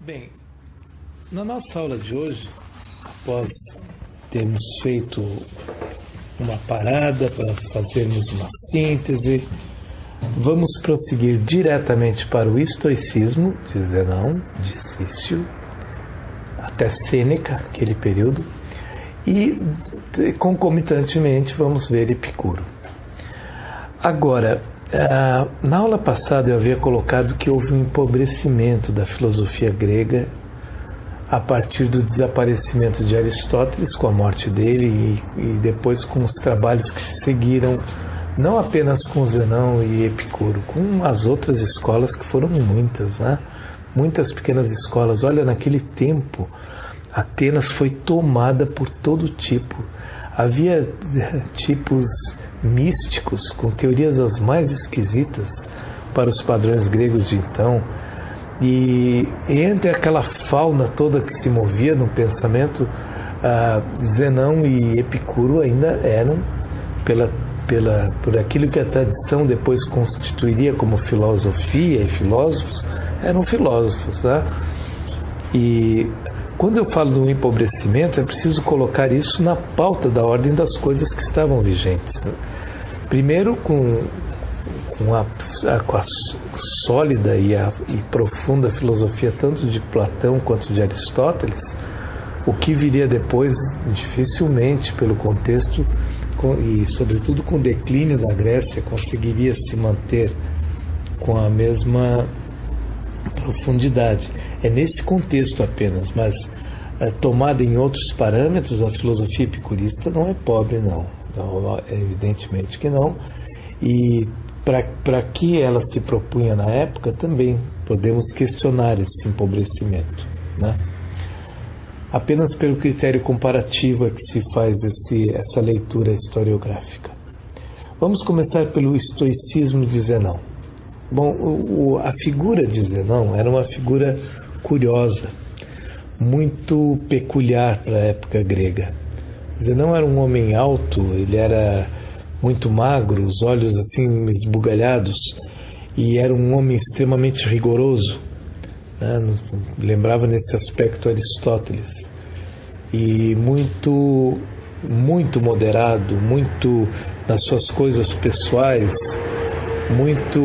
Bem, na nossa aula de hoje, após termos feito uma parada para fazermos uma síntese, vamos prosseguir diretamente para o estoicismo de Zenão, de Cício, até Sêneca, aquele período, e concomitantemente vamos ver Epicuro. Agora, na aula passada eu havia colocado que houve um empobrecimento da filosofia grega a partir do desaparecimento de Aristóteles, com a morte dele, e depois com os trabalhos que se seguiram, não apenas com Zenão e Epicuro, com as outras escolas que foram muitas, né? Muitas pequenas escolas. Olha, naquele tempo, Atenas foi tomada por todo tipo. Havia tipos místicos com teorias as mais esquisitas para os padrões gregos de então. E entre aquela fauna toda que se movia no pensamento, Zenão e Epicuro ainda eram, por aquilo que a tradição depois constituiria como filosofia e filósofos, eram filósofos, né? E quando eu falo do empobrecimento, é preciso colocar isso na pauta da ordem das coisas que estavam vigentes, né? Primeiro, com a sólida e profunda filosofia tanto de Platão quanto de Aristóteles, o que viria depois, dificilmente, pelo contexto e sobretudo com o declínio da Grécia, conseguiria se manter com a mesma profundidade. É nesse contexto apenas, mas tomada em outros parâmetros, a filosofia epicurista não é pobre, não, evidentemente que não. E para que ela se propunha na época, também podemos questionar esse empobrecimento, né? Apenas pelo critério comparativo é que se faz essa leitura historiográfica. Vamos começar pelo estoicismo de Zenão. Bom, a figura de Zenão era uma figura curiosa, muito peculiar para a época grega. Zenão era um homem alto, ele era muito magro, os olhos assim esbugalhados, e era um homem extremamente rigoroso, né? Lembrava nesse aspecto Aristóteles, e muito moderado, muito nas suas coisas pessoais, muito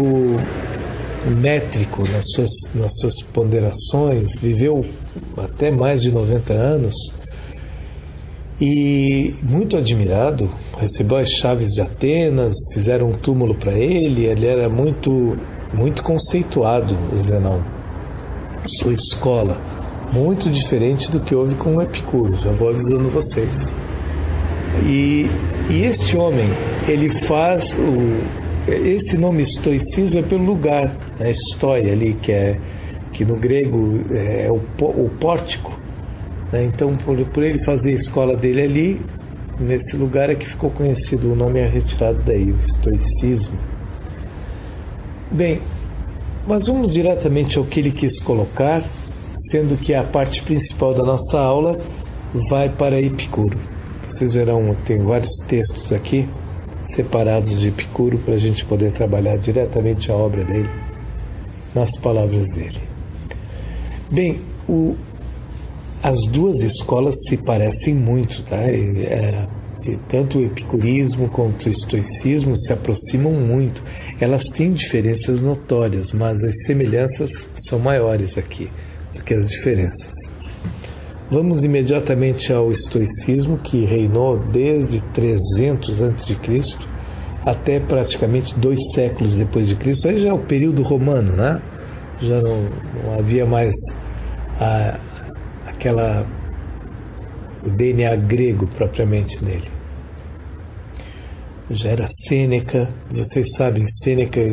métrico nas suas ponderações, viveu até mais de 90 anos, e muito admirado, recebeu as chaves de Atenas, fizeram um túmulo para ele era muito conceituado, Zenão. Sua escola, muito diferente do que houve com o Epicuro, já vou avisando vocês. E este homem, ele faz esse nome estoicismo é pelo lugar, a história ali, que no grego é o pórtico, né? Então, por ele fazer a escola dele ali, nesse lugar é que ficou conhecido, o nome é retirado daí, o estoicismo. Bem, mas vamos diretamente ao que ele quis colocar, sendo que a parte principal da nossa aula vai para Epicuro. Vocês verão, tem vários textos aqui separados de Epicuro para a gente poder trabalhar diretamente a obra dele, nas palavras dele. Bem, as duas escolas se parecem muito, tá? Tanto o epicurismo quanto o estoicismo se aproximam muito. Elas têm diferenças notórias, mas as semelhanças são maiores aqui do que as diferenças. Vamos imediatamente ao estoicismo, que reinou desde 300 a.C. até praticamente 2 séculos depois de Cristo. Aí já é o período romano, né? Já não havia mais o DNA grego propriamente nele. Já era Sêneca, vocês sabem, Sêneca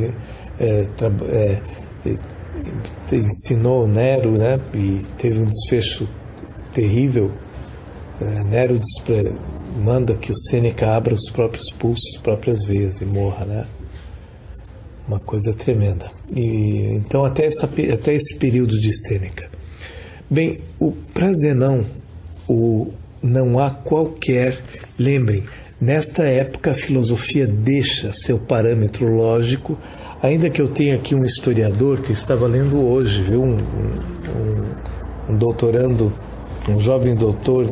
ensinou Nero, né? E teve um desfecho terrível. Nero manda que o Sêneca abra os próprios pulsos, as próprias veias e morra, né? Uma coisa tremenda. E então até esse período de Sêneca. Bem, para Zenão, não há qualquer... Lembrem, nesta época a filosofia deixa seu parâmetro lógico, ainda que eu tenha aqui um historiador que estava lendo hoje, viu? um doutorando, um jovem doutor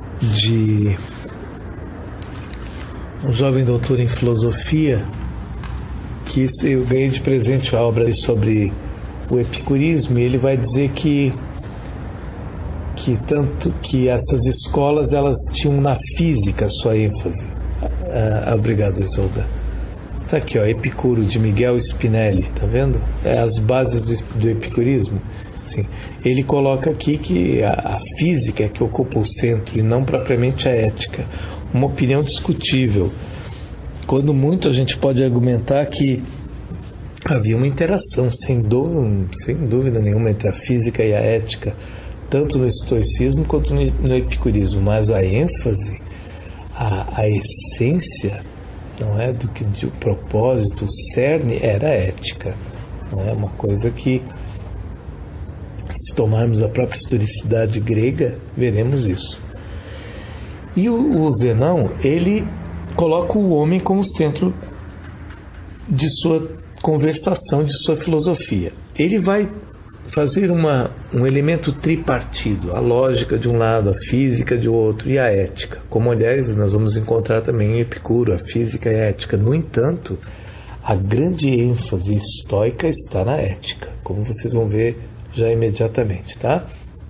em filosofia, que eu ganhei de presente a obra sobre o epicurismo, e ele vai dizer que tanto que essas escolas, elas tinham na física sua ênfase. Obrigado, Isolda. Está aqui, ó, Epicuro, de Miguel Spinelli, tá vendo? As bases do epicurismo. Sim. Ele coloca aqui que a física é que ocupa o centro e não propriamente a ética. Uma opinião discutível. Quando muito a gente pode argumentar que havia uma interação, sem dúvida nenhuma, entre a física e a ética, tanto no estoicismo quanto no epicurismo, mas a ênfase, a essência, não é, do que o propósito, o cerne era a ética, não é uma coisa que, se tomarmos a própria historicidade grega, veremos isso. E o Zenão, ele coloca o homem como centro de sua conversação, de sua filosofia. Ele vai fazer um elemento tripartido, a lógica de um lado, a física de outro e a ética, como aliás nós vamos encontrar também em Epicuro, a física e a ética. No entanto, a grande ênfase estoica está na ética, como vocês vão ver já imediatamente, tá?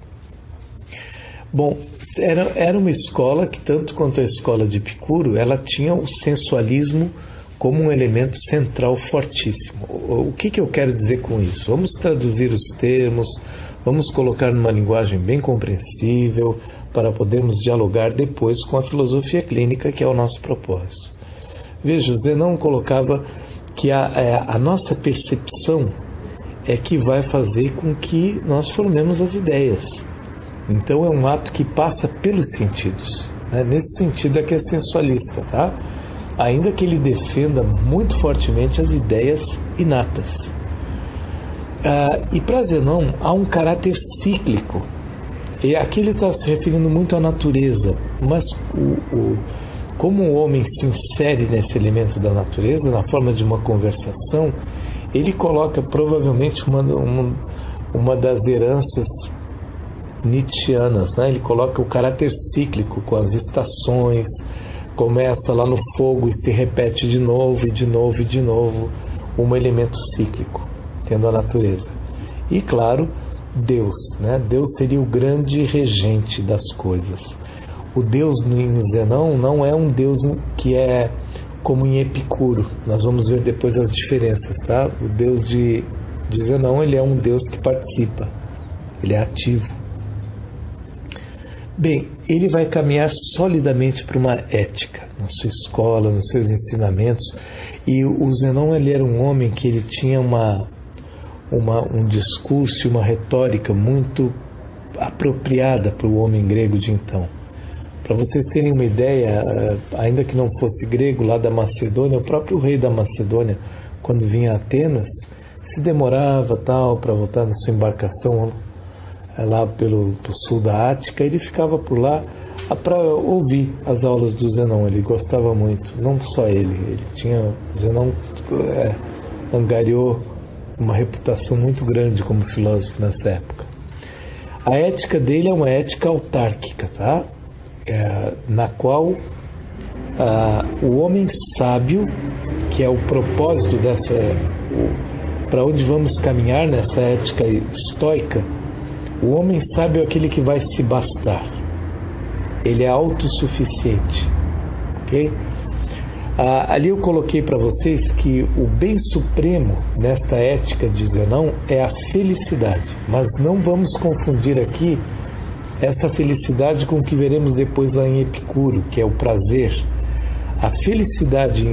Bom, era uma escola que, tanto quanto a escola de Epicuro, ela tinha o sensualismo como um elemento central fortíssimo. O que eu quero dizer com isso? Vamos traduzir os termos, vamos colocar numa linguagem bem compreensível para podermos dialogar depois com a filosofia clínica, que é o nosso propósito. Veja, Zenão colocava que a nossa percepção é que vai fazer com que nós formemos as ideias. Então é um ato que passa pelos sentidos, né? Nesse sentido é que é sensualista, tá? Ainda que ele defenda muito fortemente as ideias inatas. E para Zenão há um caráter cíclico. E aqui ele está se referindo muito à natureza, mas como o homem se insere nesse elemento da natureza, na forma de uma conversação, ele coloca provavelmente uma das heranças nietzschianas, né? Ele coloca o caráter cíclico com as estações. Começa lá no fogo e se repete de novo, e de novo, e de novo, um elemento cíclico, tendo a natureza. E, claro, Deus, né? Deus seria o grande regente das coisas. O Deus em Zenão não é um Deus que é como em Epicuro. Nós vamos ver depois as diferenças, tá? O Deus de Zenão, ele é um Deus que participa, ele é ativo. Bem, ele vai caminhar solidamente para uma ética, na sua escola, nos seus ensinamentos. E o Zenão, ele era um homem que ele tinha um discurso e uma retórica muito apropriada para o homem grego de então. Para vocês terem uma ideia, ainda que não fosse grego, lá da Macedônia, o próprio rei da Macedônia, quando vinha a Atenas, se demorava para voltar na sua embarcação lá pelo sul da Ática, ele ficava por lá para ouvir as aulas do Zenão. Ele gostava muito, não só ele tinha, Zenão angariou uma reputação muito grande como filósofo nessa época. A ética dele é uma ética autárquica, tá? Na qual o homem sábio, que é o propósito para onde vamos caminhar nessa ética estoica, o homem sábio é aquele que vai se bastar. Ele é autossuficiente. Ok? Ali eu coloquei para vocês que o bem supremo nesta ética de Zenão é a felicidade. Mas não vamos confundir aqui essa felicidade com o que veremos depois lá em Epicuro, que é o prazer. A felicidade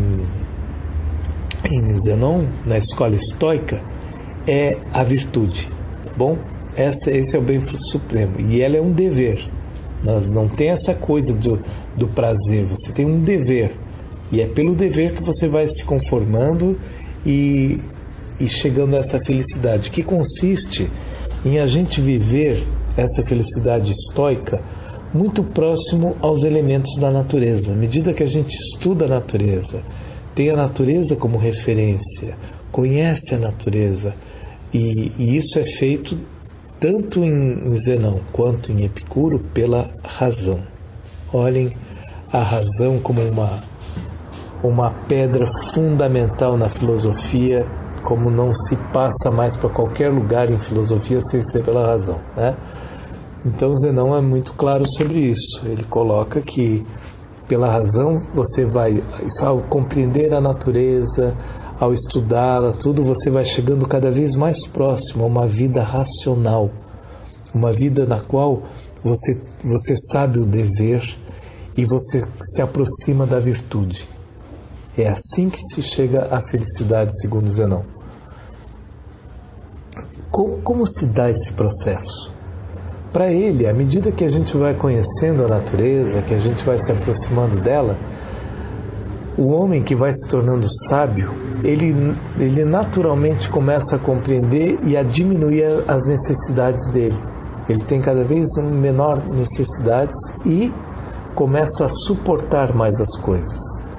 em Zenão, na escola estoica, é a virtude. Tá bom? Esse é o bem supremo. E ela é um dever. Não tem essa coisa do prazer. Você tem um dever. E é pelo dever que você vai se conformando e chegando a essa felicidade, que consiste em a gente viver essa felicidade estoica muito próximo aos elementos da natureza. À medida que a gente estuda a natureza, tem a natureza como referência, conhece a natureza, e isso é feito tanto em Zenão quanto em Epicuro, pela razão. Olhem a razão como uma pedra fundamental na filosofia, como não se passa mais para qualquer lugar em filosofia sem ser pela razão, né? Então Zenão é muito claro sobre isso. Ele coloca que pela razão você vai, ao compreender a natureza, ao estudá-la, tudo, você vai chegando cada vez mais próximo a uma vida racional, uma vida na qual você sabe o dever e você se aproxima da virtude. É assim que se chega à felicidade, segundo Zenão. Como se dá esse processo? Para ele, à medida que a gente vai conhecendo a natureza, que a gente vai se aproximando dela, o homem que vai se tornando sábio, ele naturalmente começa a compreender e a diminuir as necessidades dele. Ele tem cada vez menor necessidades e começa a suportar mais as coisas.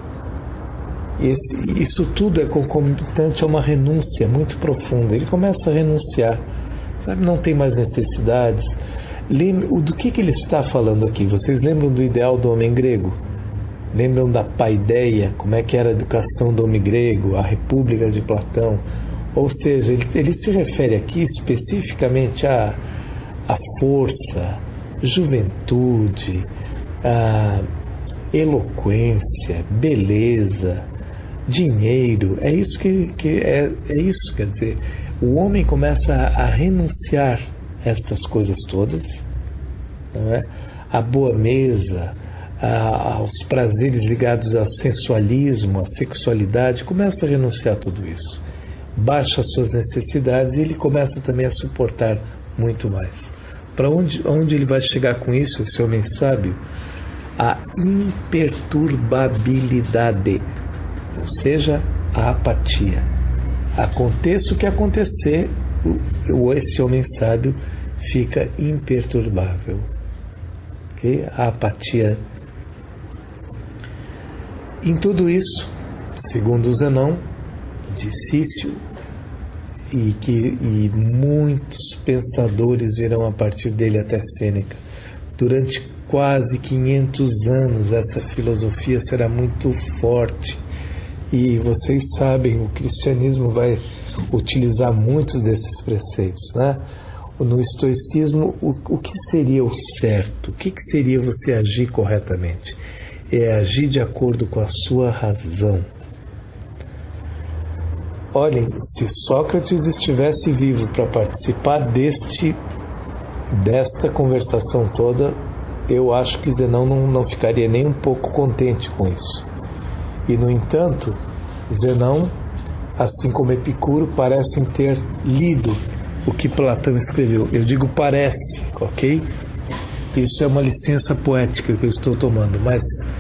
Isso tudo é concomitante a uma renúncia muito profunda. Ele começa a renunciar, sabe? Não tem mais necessidades. Do que ele está falando aqui? Vocês lembram do ideal do homem grego? Lembram da paideia, como é que era a educação do homem grego, a República de Platão? Ou seja, ele se refere aqui especificamente à força, juventude, a eloquência, beleza, dinheiro. É isso é isso, quer dizer, o homem começa a renunciar a estas coisas todas, não é? A boa mesa, aos prazeres ligados ao sensualismo, à sexualidade, começa a renunciar a tudo isso. Baixa as suas necessidades e ele começa também a suportar muito mais. Para onde ele vai chegar com isso, esse homem sábio? A imperturbabilidade, ou seja, a apatia. Aconteça o que acontecer, esse homem sábio fica imperturbável. Okay? A apatia. Em tudo isso, segundo Zenão, de Cício, e muitos pensadores virão a partir dele até Sêneca, durante quase 500 anos essa filosofia será muito forte. E vocês sabem, o cristianismo vai utilizar muitos desses preceitos, né? No estoicismo, o que seria o certo? O que seria você agir corretamente? É agir de acordo com a sua razão. Olhem, se Sócrates estivesse vivo para participar desta conversação toda, eu acho que Zenão não ficaria nem um pouco contente com isso. E, no entanto, Zenão, assim como Epicuro, parecem ter lido o que Platão escreveu. Eu digo parece, ok? Isso é uma licença poética que eu estou tomando, mas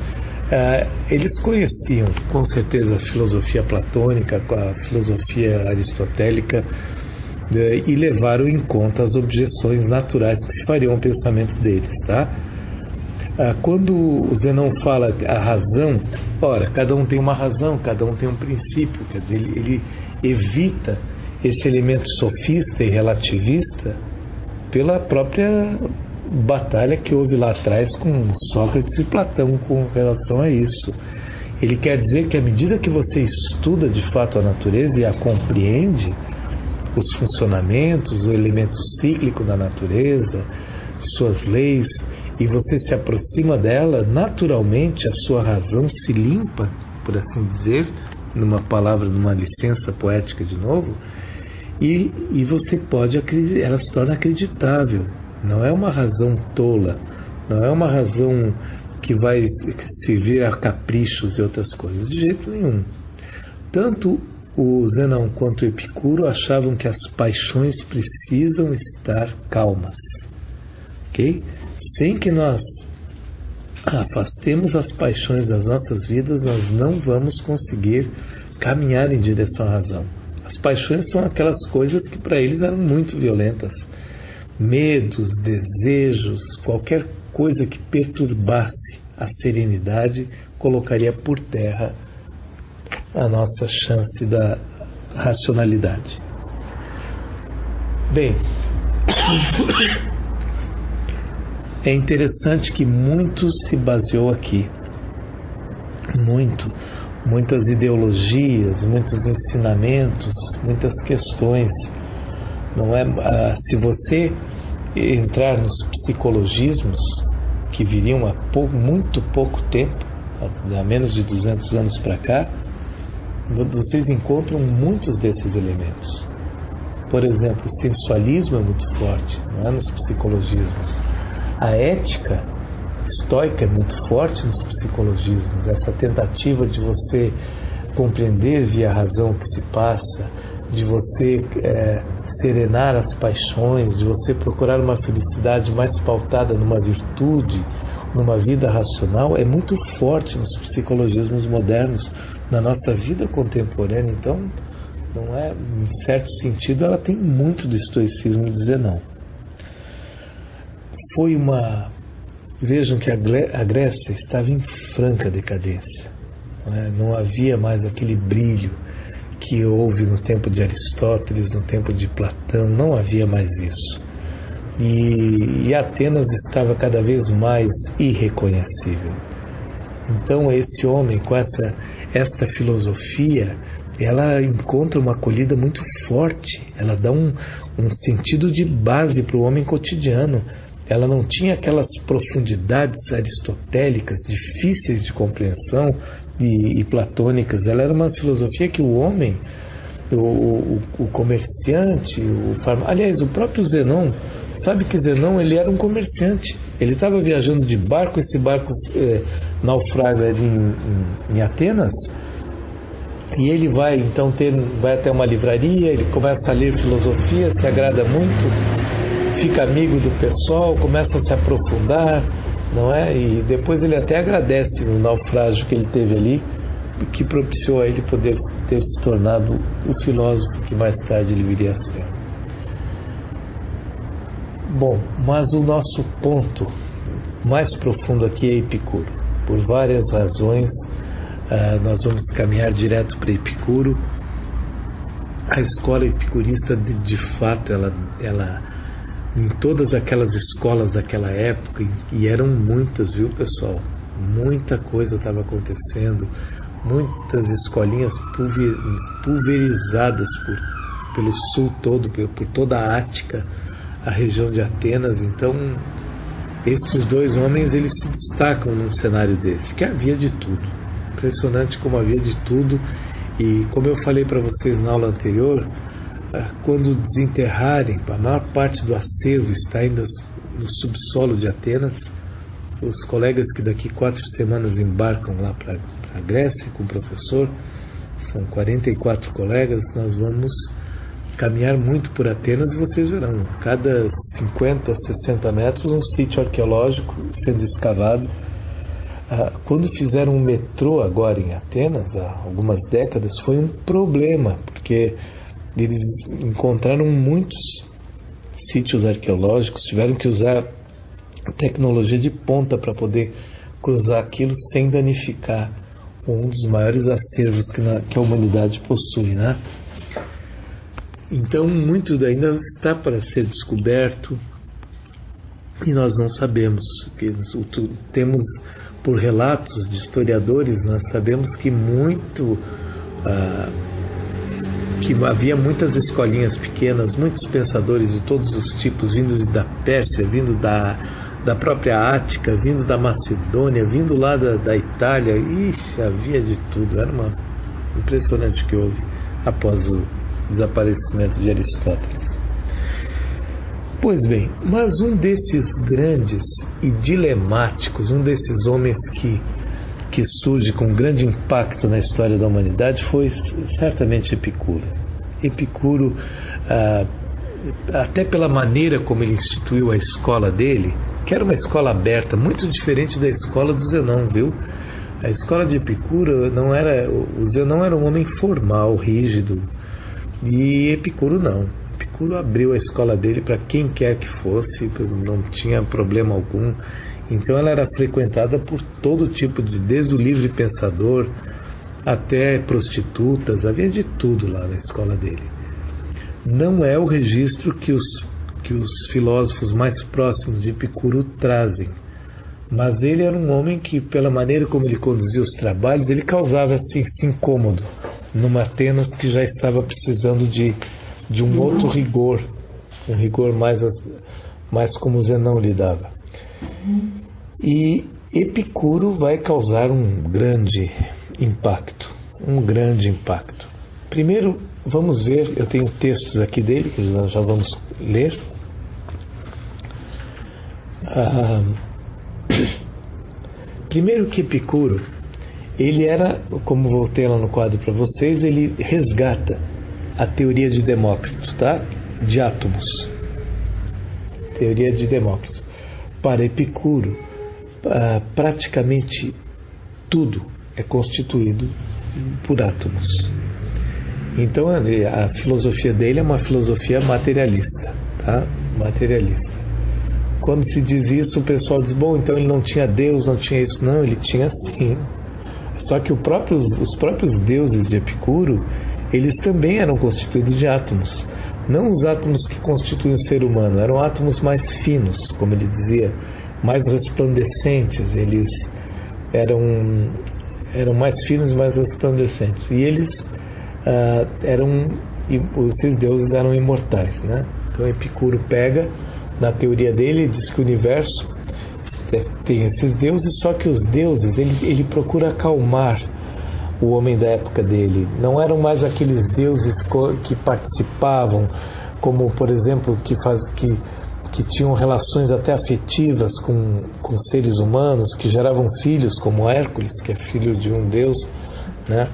eles conheciam com certeza a filosofia platônica, a filosofia aristotélica, e levaram em conta as objeções naturais que se fariam ao pensamento deles, tá? Quando o Zenão fala a razão, ora, cada um tem uma razão, cada um tem um princípio, quer dizer, ele evita esse elemento sofista e relativista pela própria batalha que houve lá atrás com Sócrates e Platão com relação a isso. Ele quer dizer que à medida que você estuda de fato a natureza e a compreende, os funcionamentos, o elemento cíclico da natureza, suas leis, e você se aproxima dela, naturalmente a sua razão se limpa, por assim dizer, numa palavra, numa licença poética de novo, e você pode acreditar, ela se torna acreditável. Não é uma razão tola, não é uma razão que vai servir a caprichos e outras coisas, de jeito nenhum. Tanto o Zenão quanto o Epicuro achavam que as paixões precisam estar calmas, ok? Sem que nós afastemos as paixões das nossas vidas, nós não vamos conseguir caminhar em direção à razão. As paixões são aquelas coisas que para eles eram muito violentas. Medos, desejos, qualquer coisa que perturbasse a serenidade colocaria por terra a nossa chance da racionalidade. Bem, É interessante que muito se baseou aqui, muitas ideologias, muitos ensinamentos, muitas questões. Não é? Se você entrar nos psicologismos que viriam há muito pouco tempo, há menos de 200 anos para cá, vocês encontram muitos desses elementos. Por exemplo, o sensualismo é muito forte, não é, nos psicologismos. A ética estoica é muito forte nos psicologismos. Essa tentativa de você compreender via razão o que se passa, de você serenar as paixões, de você procurar uma felicidade mais pautada numa virtude, numa vida racional, é muito forte nos psicologismos modernos, na nossa vida contemporânea. Então, não é, em certo sentido, ela tem muito do estoicismo de dizer não. Vejam que a Grécia estava em franca decadência. Não havia mais aquele brilho que houve no tempo de Aristóteles, no tempo de Platão, não havia mais isso. E Atenas estava cada vez mais irreconhecível. Então esse homem com esta filosofia, ela encontra uma acolhida muito forte, ela dá um sentido de base para o homem cotidiano. Ela não tinha aquelas profundidades aristotélicas, difíceis de compreensão e platônicas. Ela era uma filosofia que o homem, o comerciante, aliás, o próprio Zenon, sabe que Zenon, ele era um comerciante. Ele estava viajando de barco, esse barco naufraga em Atenas, e ele vai até uma livraria, ele começa a ler filosofia, se agrada muito, fica amigo do pessoal, começa a se aprofundar, não é? E depois ele até agradece o naufrágio que ele teve ali, que propiciou a ele poder ter se tornado o filósofo que mais tarde ele viria a ser. Bom, mas o nosso ponto mais profundo aqui é Epicuro. Por várias razões, nós vamos caminhar direto para Epicuro. A escola epicurista, de fato, ela em todas aquelas escolas daquela época, e eram muitas, viu, pessoal? Muita coisa estava acontecendo, muitas escolinhas pulverizadas pelo sul todo, por toda a Ática, a região de Atenas. Então, esses dois homens, eles se destacam num cenário desse, que havia de tudo. Impressionante como havia de tudo. E como eu falei para vocês na aula anterior, quando desenterrarem, a maior parte do acervo está ainda no subsolo de Atenas. Os colegas que daqui 4 semanas embarcam lá para a Grécia com o professor, são 44 colegas, nós vamos caminhar muito por Atenas e vocês verão, cada 50, 60 metros um sítio arqueológico sendo escavado. Quando fizeram um metrô agora em Atenas, há algumas décadas, foi um problema, porque eles encontraram muitos sítios arqueológicos, tiveram que usar tecnologia de ponta para poder cruzar aquilo sem danificar um dos maiores acervos que a humanidade possui, né? Então, muito ainda está para ser descoberto e nós não sabemos. Temos, por relatos de historiadores, nós sabemos que que havia muitas escolinhas pequenas, muitos pensadores de todos os tipos, vindos da Pérsia, vindo da própria Ática, vindo da Macedônia, vindo lá da Itália. Ixi, havia de tudo. Era impressionante o que houve após o desaparecimento de Aristóteles. Pois bem, mas um desses grandes e dilemáticos, um desses homens que surge com grande impacto na história da humanidade foi certamente Epicuro. Epicuro, até pela maneira como ele instituiu a escola dele, que era uma escola aberta, muito diferente da escola do Zenon, viu? A escola de Epicuro o Zenon era um homem formal, rígido, e Epicuro não. Epicuro abriu a escola dele para quem quer que fosse, não tinha problema algum. Então ela era frequentada por todo tipo desde o livre pensador até prostitutas, havia de tudo lá na escola dele. Não é o registro que que os filósofos mais próximos de Epicuro trazem. Mas ele era um homem que, pela maneira como ele conduzia os trabalhos, ele causava assim, esse incômodo numa Atenas que já estava precisando de um outro rigor, um rigor mais como Zenão lidava. E Epicuro vai causar um grande impacto. Primeiro, vamos ver, eu tenho textos aqui dele, que nós já vamos ler. Primeiro que Epicuro, ele era, como voltei lá no quadro para vocês, ele resgata a teoria de Demócrito, tá? De átomos. Teoria de Demócrito. Para Epicuro, praticamente tudo é constituído por átomos. Então a filosofia dele é uma filosofia materialista, tá? Materialista. Quando se diz isso, o pessoal diz, bom, então ele não tinha Deus, não tinha isso. Não, ele tinha sim. Só que os próprios deuses de Epicuro, eles também eram constituídos de átomos. Não os átomos que constituem o ser humano, eram átomos mais finos, como ele dizia, mais resplandecentes. Eles eram mais finos e mais resplandecentes. E eles esses deuses eram imortais, né? Então Epicuro pega, na teoria dele, ele diz que o universo tem esses deuses, só que os deuses, ele procura acalmar o homem da época dele. Não eram mais aqueles deuses que participavam, como, por exemplo, que tinham relações até afetivas com seres humanos, que geravam filhos, como Hércules, que é filho de um deus, né?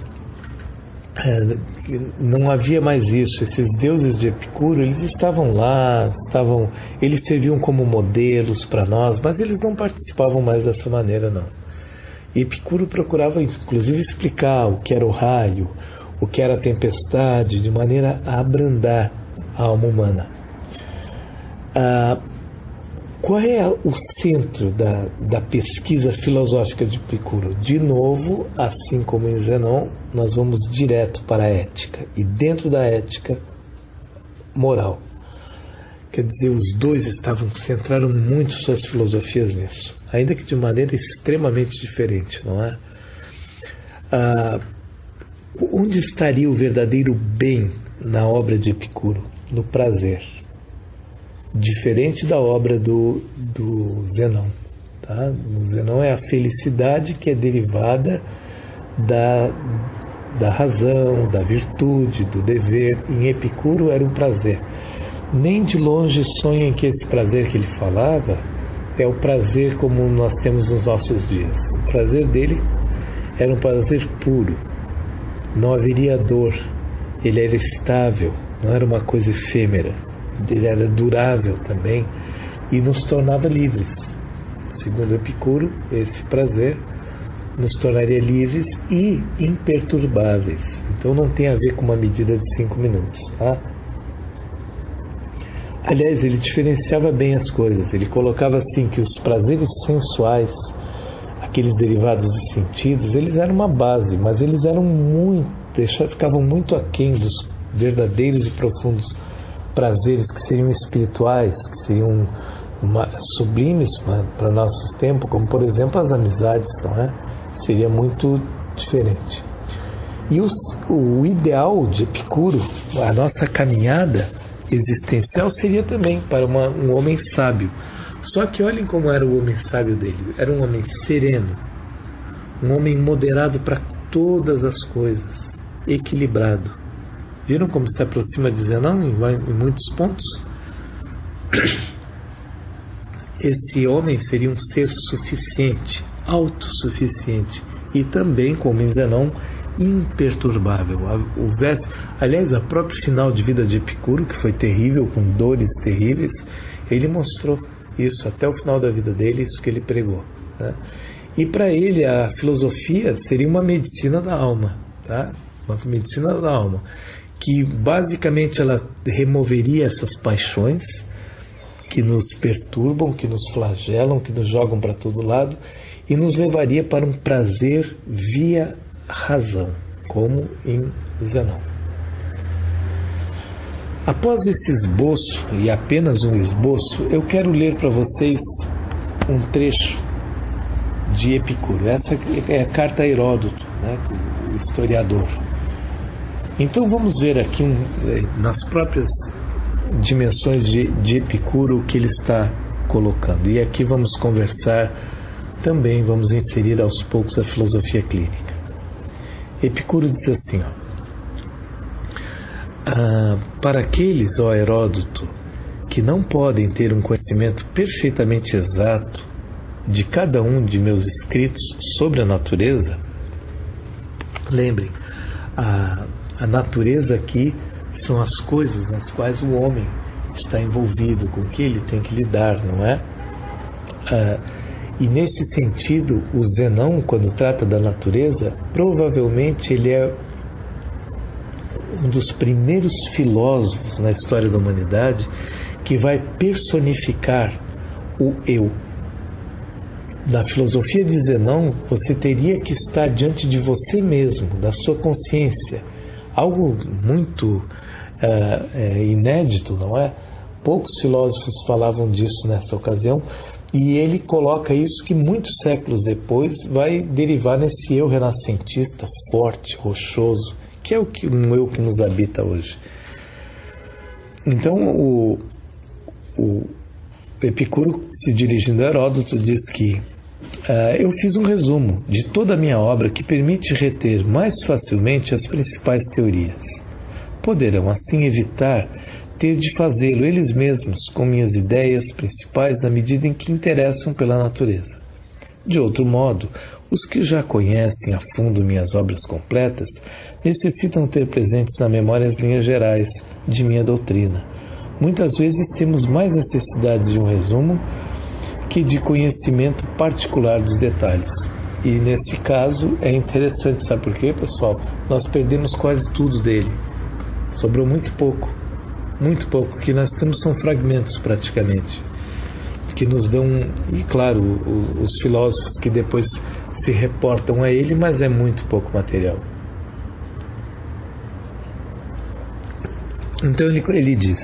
Não havia mais isso. Esses deuses de Epicuro, eles estavam lá, eles serviam como modelos para nós, mas eles não participavam mais dessa maneira, não. E Epicuro procurava, inclusive, explicar o que era o raio, o que era a tempestade, de maneira a abrandar a alma humana. Qual é o centro da pesquisa filosófica de Epicuro? De novo, assim como em Zenon, nós vamos direto para a ética. E dentro da ética, moral. Quer dizer, os dois centraram muito suas filosofias nisso. Ainda que de maneira extremamente diferente, não é? Onde estaria o verdadeiro bem na obra de Epicuro? No prazer. Diferente da obra do Zenão, tá? No Zenão é a felicidade que é derivada da razão, da virtude, do dever. Em Epicuro era um prazer. Nem de longe sonhem que esse prazer que ele falava é o prazer como nós temos nos nossos dias. O prazer dele era um prazer puro, não haveria dor, ele era estável, não era uma coisa efêmera. Ele era durável também e nos tornava livres. Segundo Epicuro, esse prazer nos tornaria livres e imperturbáveis. Então não tem a ver com uma medida de 5 minutos, tá? Aliás, ele diferenciava bem as coisas. Ele colocava assim que os prazeres sensuais, aqueles derivados dos sentidos, eles eram uma base, mas eles ficavam muito aquém dos verdadeiros e profundos prazeres que seriam espirituais, que seriam sublimes para nossos tempos, como por exemplo as amizades, não é? Seria muito diferente. E o ideal de Epicuro, a nossa caminhada existencial, seria também para um homem sábio. Só que olhem como era o homem sábio dele. Era um homem sereno, um homem moderado para todas as coisas, equilibrado. Viram como se aproxima de Zenão em muitos pontos? Esse homem seria um ser suficiente, autossuficiente e também, como em Zenão, imperturbável. Aliás, a própria final de vida de Epicuro, que foi terrível, com dores terríveis, ele mostrou isso até o final da vida dele, isso que ele pregou, né? E para ele a filosofia seria uma medicina da alma, tá? Uma medicina da alma, que basicamente ela removeria essas paixões que nos perturbam, que nos flagelam, que nos jogam para todo lado e nos levaria para um prazer via razão, como em Zenão. Após esse esboço, e apenas um esboço, eu quero ler para vocês um trecho de Epicuro. Essa é a carta a Heródoto, né, o historiador. Então vamos ver aqui nas próprias dimensões de Epicuro o que ele está colocando. E aqui vamos conversar também, vamos inserir aos poucos a filosofia clínica. Epicuro diz assim, para aqueles, ó Heródoto, que não podem ter um conhecimento perfeitamente exato de cada um de meus escritos sobre a natureza, lembrem, a natureza aqui são as coisas nas quais o homem está envolvido, com que ele tem que lidar, não é? E nesse sentido, o Zenão, quando trata da natureza, provavelmente ele é um dos primeiros filósofos na história da humanidade que vai personificar o eu. Na filosofia de Zenão, você teria que estar diante de você mesmo, da sua consciência. Algo muito inédito, não é? Poucos filósofos falavam disso nessa ocasião, e ele coloca isso que muitos séculos depois vai derivar nesse eu renascentista forte, rochoso, que é um eu que nos habita hoje. Então, o Epicuro, se dirigindo a Heródoto, diz que eu fiz um resumo de toda a minha obra que permite reter mais facilmente as principais teorias. Poderão assim evitar ter de fazê-lo eles mesmos com minhas ideias principais na medida em que interessam pela natureza. De outro modo, os que já conhecem a fundo minhas obras completas necessitam ter presentes na memória as linhas gerais de minha doutrina. Muitas vezes temos mais necessidade de um resumo que de conhecimento particular dos detalhes. E nesse caso é interessante, sabe por quê, pessoal? Nós perdemos quase tudo dele. Sobrou muito pouco. Muito pouco. O que nós temos são fragmentos praticamente, que nos dão, e claro, os filósofos que depois se reportam a ele, mas é muito pouco material. Então ele diz,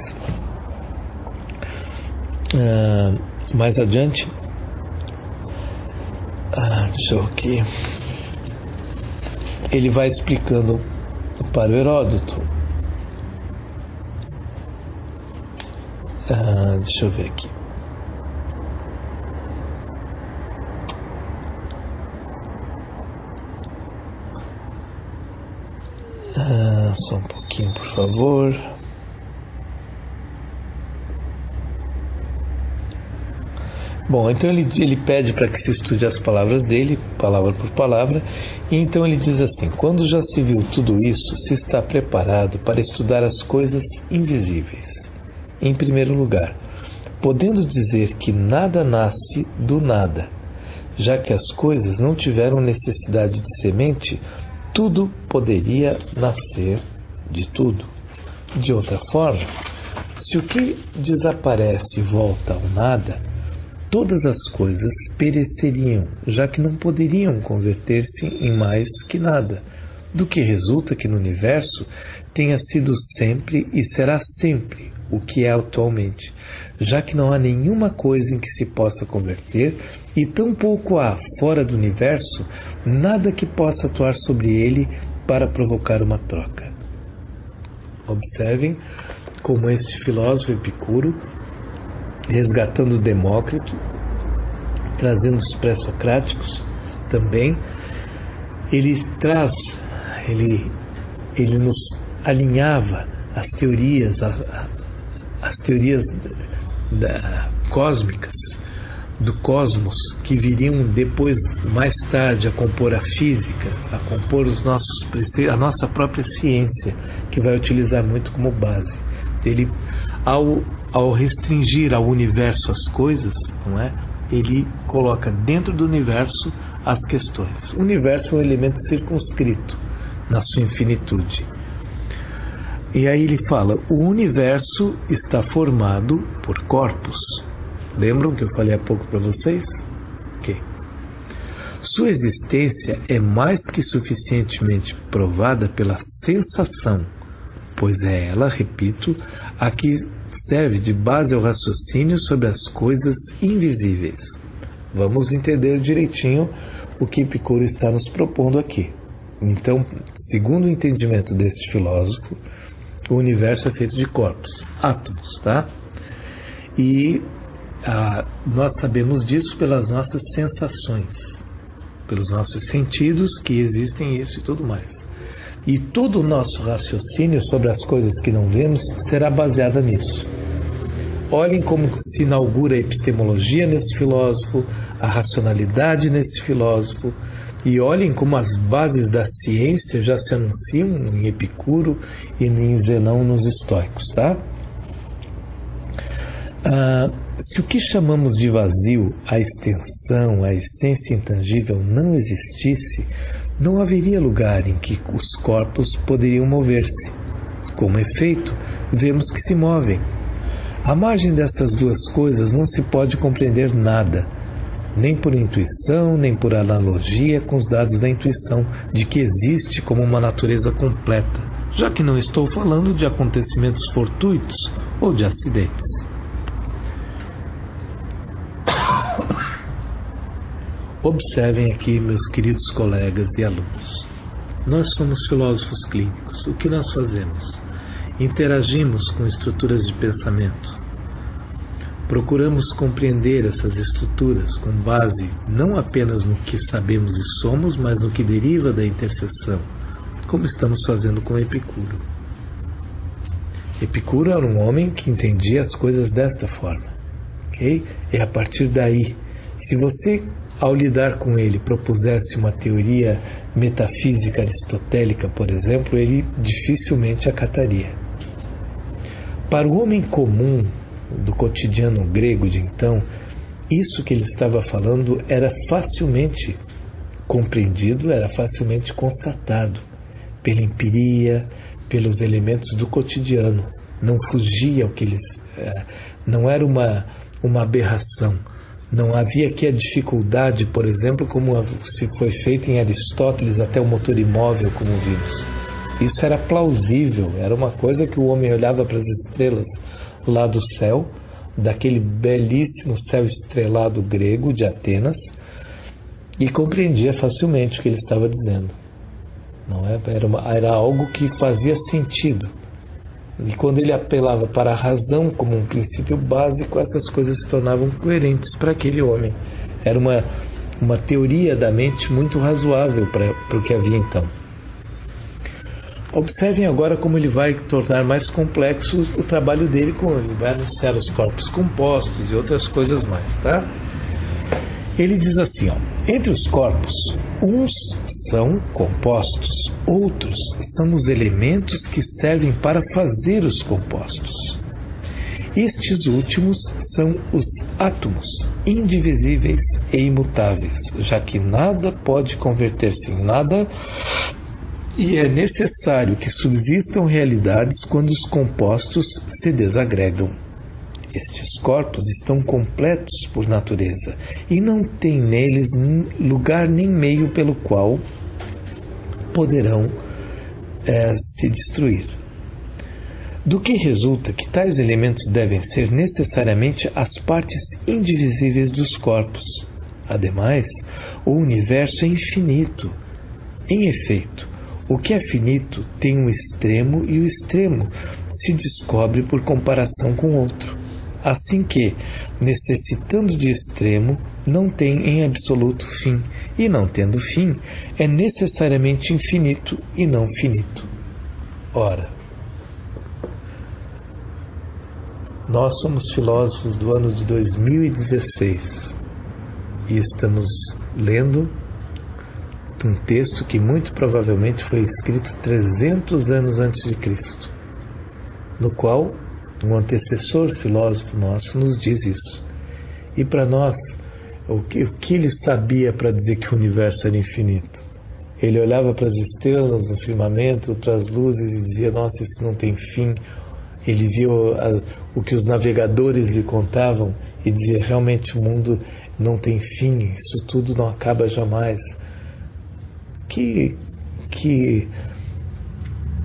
mais adiante, deixa eu aqui, ele vai explicando para o Heródoto, deixa eu ver aqui. Só um pouquinho, por favor. Bom, então ele pede para que se estude as palavras dele, palavra por palavra, e então ele diz assim: quando já se viu tudo isso, se está preparado para estudar as coisas invisíveis. Em primeiro lugar, podendo dizer que nada nasce do nada, já que as coisas não tiveram necessidade de semente, tudo poderia nascer de tudo. De outra forma, se o que desaparece volta ao nada, todas as coisas pereceriam, já que não poderiam converter-se em mais que nada, do que resulta que no universo tenha sido sempre e será sempre o que é atualmente, já que não há nenhuma coisa em que se possa converter e tampouco há, fora do universo, nada que possa atuar sobre ele para provocar uma troca. Observem como este filósofo Epicuro, resgatando Demócrito, trazendo os pré-socráticos também, ele nos alinhava as teorias cósmicas do cosmos, que viriam depois, mais tarde, a compor a física, a compor a nossa própria ciência, que vai utilizar muito como base. Ele, ao restringir ao universo as coisas, não é? Ele coloca dentro do universo as questões. O universo é um elemento circunscrito na sua infinitude. E aí ele fala, o universo está formado por corpos. Lembram que eu falei há pouco para vocês? Ok. Sua existência é mais que suficientemente provada pela sensação pois é ela, repito, a que serve de base ao raciocínio sobre as coisas invisíveis. Vamos entender direitinho o que Epicuro está nos propondo aqui. Então, segundo o entendimento deste filósofo, o universo é feito de corpos, átomos, tá? E nós sabemos disso pelas nossas sensações, pelos nossos sentidos, que existem isso e tudo mais. E todo o nosso raciocínio sobre as coisas que não vemos será baseado nisso. Olhem como se inaugura a epistemologia nesse filósofo, a racionalidade nesse filósofo, e olhem como as bases da ciência já se anunciam em Epicuro e em Zenão nos estoicos, tá? Se o que chamamos de vazio, a extensão, a essência intangível, não existisse, não haveria lugar em que os corpos poderiam mover-se. Como efeito, vemos que se movem. À margem dessas duas coisas não se pode compreender nada, nem por intuição, nem por analogia com os dados da intuição, de que existe como uma natureza completa, já que não estou falando de acontecimentos fortuitos ou de acidentes. Observem aqui, meus queridos colegas e alunos. Nós somos filósofos clínicos. O que nós fazemos? Interagimos com estruturas de pensamento. Procuramos compreender essas estruturas com base não apenas no que sabemos e somos, mas no que deriva da interseção, como estamos fazendo com Epicuro. Epicuro era um homem que entendia as coisas desta forma. Okay? E a partir daí, se você, ao lidar com ele, propusesse uma teoria metafísica aristotélica, por exemplo, ele dificilmente acataria. Para o homem comum do cotidiano grego de então, isso que ele estava falando era facilmente compreendido, era facilmente constatado pela empiria, pelos elementos do cotidiano. Não fugia ao que eles... não era uma aberração. Não havia aqui a dificuldade, por exemplo, como se foi feito em Aristóteles até o motor imóvel, como vimos. Isso era plausível, era uma coisa que o homem olhava para as estrelas lá do céu, daquele belíssimo céu estrelado grego de Atenas, e compreendia facilmente o que ele estava dizendo. Não é? Era algo que fazia sentido. E quando ele apelava para a razão como um princípio básico, essas coisas se tornavam coerentes para aquele homem. Era uma teoria da mente muito razoável para o que havia então. Observem agora como ele vai tornar mais complexo o trabalho dele, como ele vai anunciar os corpos compostos e outras coisas mais, tá? Ele diz assim, ó, entre os corpos, uns são compostos, outros são os elementos que servem para fazer os compostos. Estes últimos são os átomos, indivisíveis e imutáveis, já que nada pode converter-se em nada, e é necessário que subsistam realidades quando os compostos se desagregam. Estes corpos estão completos por natureza e não tem neles lugar nem meio pelo qual poderão se destruir. Do que resulta que tais elementos devem ser necessariamente as partes indivisíveis dos corpos. Ademais, o universo é infinito. Em efeito, o que é finito tem um extremo e o extremo se descobre por comparação com outro. Assim que, necessitando de extremo, não tem em absoluto fim, e não tendo fim, é necessariamente infinito e não finito. Ora, nós somos filósofos do ano de 2016 e estamos lendo um texto que muito provavelmente foi escrito 300 anos antes de Cristo, no qual um antecessor filósofo nosso nos diz isso. E para nós, o que ele sabia para dizer que o universo era infinito? Ele olhava para as estrelas no firmamento, para as luzes e dizia, nossa, isso não tem fim. Ele viu o que os navegadores lhe contavam e dizia, realmente o mundo não tem fim, isso tudo não acaba jamais.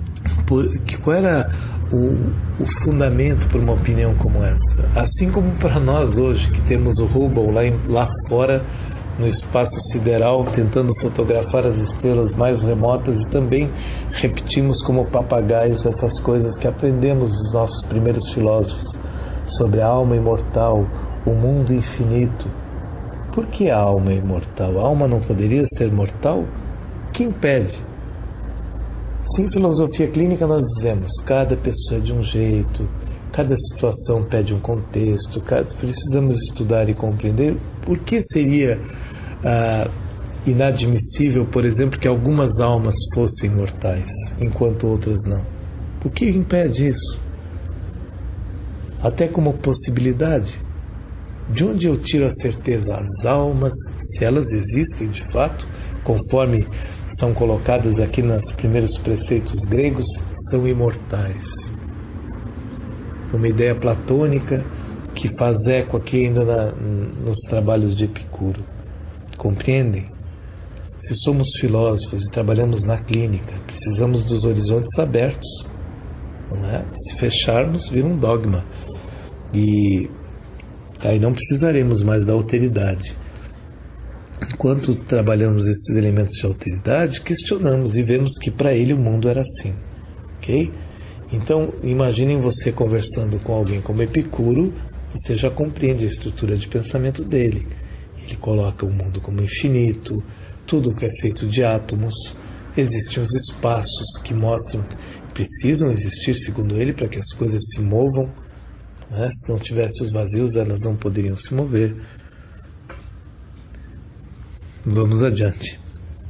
qual era o fundamento para uma opinião como essa? Assim como para nós hoje, que temos o Hubble lá fora, no espaço sideral, tentando fotografar as estrelas mais remotas, e também repetimos como papagaios essas coisas que aprendemos dos nossos primeiros filósofos sobre a alma imortal, o mundo infinito. Por que a alma é imortal? A alma não poderia ser mortal? Que impede? Sim, em filosofia clínica nós dizemos, cada pessoa é de um jeito, cada situação pede um contexto, precisamos estudar e compreender por que seria inadmissível, por exemplo, que algumas almas fossem mortais, enquanto outras não. O que impede isso? Até como possibilidade. De onde eu tiro a certeza? As almas, se elas existem de fato, conforme são colocadas aqui nos primeiros preceitos gregos, são imortais. Uma ideia platônica que faz eco aqui ainda nos trabalhos de Epicuro. Compreendem? Se somos filósofos e trabalhamos na clínica, precisamos dos horizontes abertos. Não é? Se fecharmos, vira um dogma. E aí não precisaremos mais da alteridade. Enquanto trabalhamos esses elementos de alteridade, questionamos e vemos que para ele o mundo era assim. Ok? Então, imaginem você conversando com alguém como Epicuro, você já compreende a estrutura de pensamento dele. Ele coloca o mundo como infinito, tudo que é feito de átomos, existem os espaços que mostram que precisam existir, segundo ele, para que as coisas se movam. Né? Se não tivesse os vazios, elas não poderiam se mover. Vamos adiante.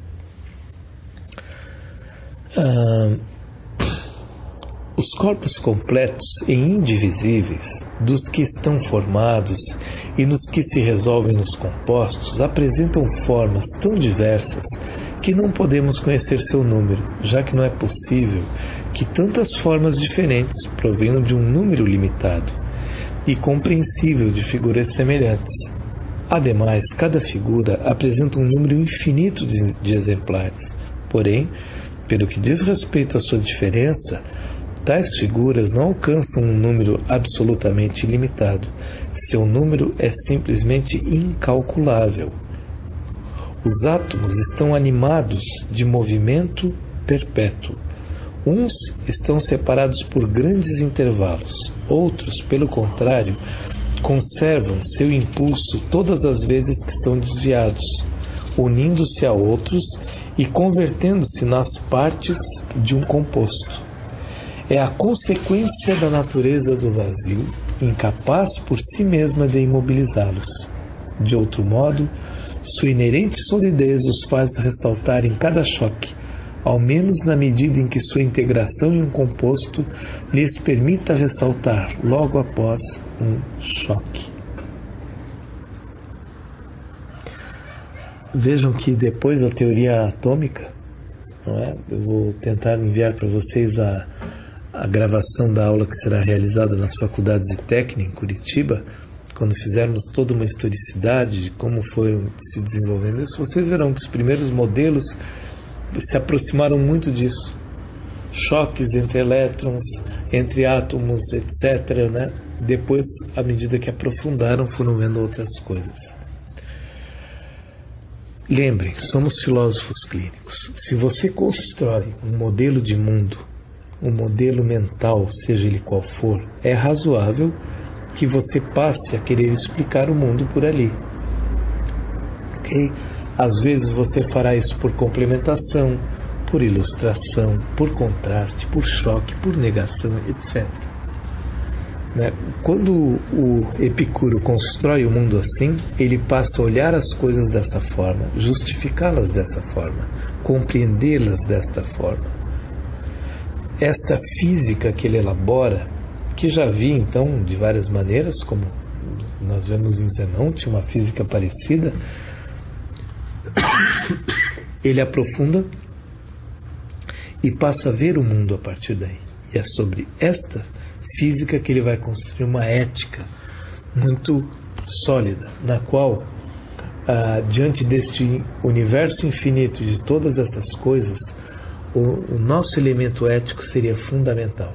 Os corpos completos e indivisíveis dos que estão formados e nos que se resolvem nos compostos apresentam formas tão diversas que não podemos conhecer seu número, já que não é possível que tantas formas diferentes provenham de um número limitado e compreensível de figuras semelhantes. Ademais, cada figura apresenta um número infinito de exemplares. Porém, pelo que diz respeito à sua diferença, tais figuras não alcançam um número absolutamente ilimitado. Seu número é simplesmente incalculável. Os átomos estão animados de movimento perpétuo. Uns estão separados por grandes intervalos, outros, pelo contrário, conservam seu impulso todas as vezes que são desviados, unindo-se a outros e convertendo-se nas partes de um composto. É a consequência da natureza do vazio, incapaz por si mesma de imobilizá-los. De outro modo, sua inerente solidez os faz ressaltar em cada choque, ao menos na medida em que sua integração em um composto lhes permita ressaltar logo após um choque. Vejam que depois da teoria atômica, não é? Eu vou tentar enviar para vocês a gravação da aula que será realizada nas faculdades de técnica em Curitiba, quando fizermos toda uma historicidade de como foram se desenvolvendo isso, vocês verão que os primeiros modelos se aproximaram muito disso. Choques entre elétrons, entre átomos, etc. Né? Depois, à medida que aprofundaram, foram vendo outras coisas. Lembrem, somos filósofos clínicos. Se você constrói um modelo de mundo, um modelo mental, seja ele qual for, é razoável que você passe a querer explicar o mundo por ali. Ok? Às vezes você fará isso por complementação, por ilustração, por contraste, por choque, por negação, etc. Né? Quando o Epicuro constrói o mundo assim, ele passa a olhar as coisas dessa forma, justificá-las dessa forma, compreendê-las desta forma. Esta física que ele elabora, que já vi então de várias maneiras, como nós vemos em Zenão, tinha uma física parecida, ele aprofunda e passa a ver o mundo a partir daí. E é sobre esta física que ele vai construir uma ética muito sólida, na qual, diante deste universo infinito de todas essas coisas, o nosso elemento ético seria fundamental.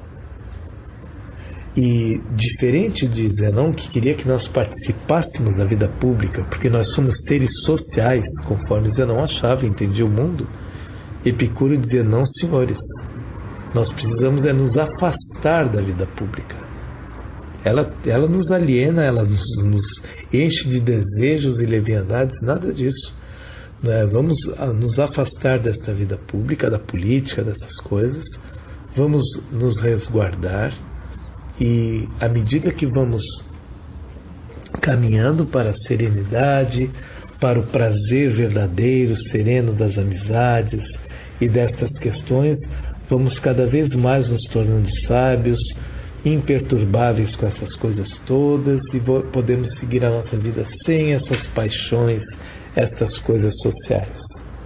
E diferente de Zenão, que queria que nós participássemos da vida pública, porque nós somos seres sociais, conforme Zenão achava e entendia o mundo, Epicuro dizia: não, senhores, nós precisamos nos afastar da vida pública. Ela nos aliena, ela nos enche de desejos e leviandades, nada disso. Vamos nos afastar desta vida pública, da política, dessas coisas, vamos nos resguardar, e à medida que vamos caminhando para a serenidade, para o prazer verdadeiro, sereno das amizades e destas questões, vamos cada vez mais nos tornando sábios, imperturbáveis com essas coisas todas, e podemos seguir a nossa vida sem essas paixões, estas coisas sociais.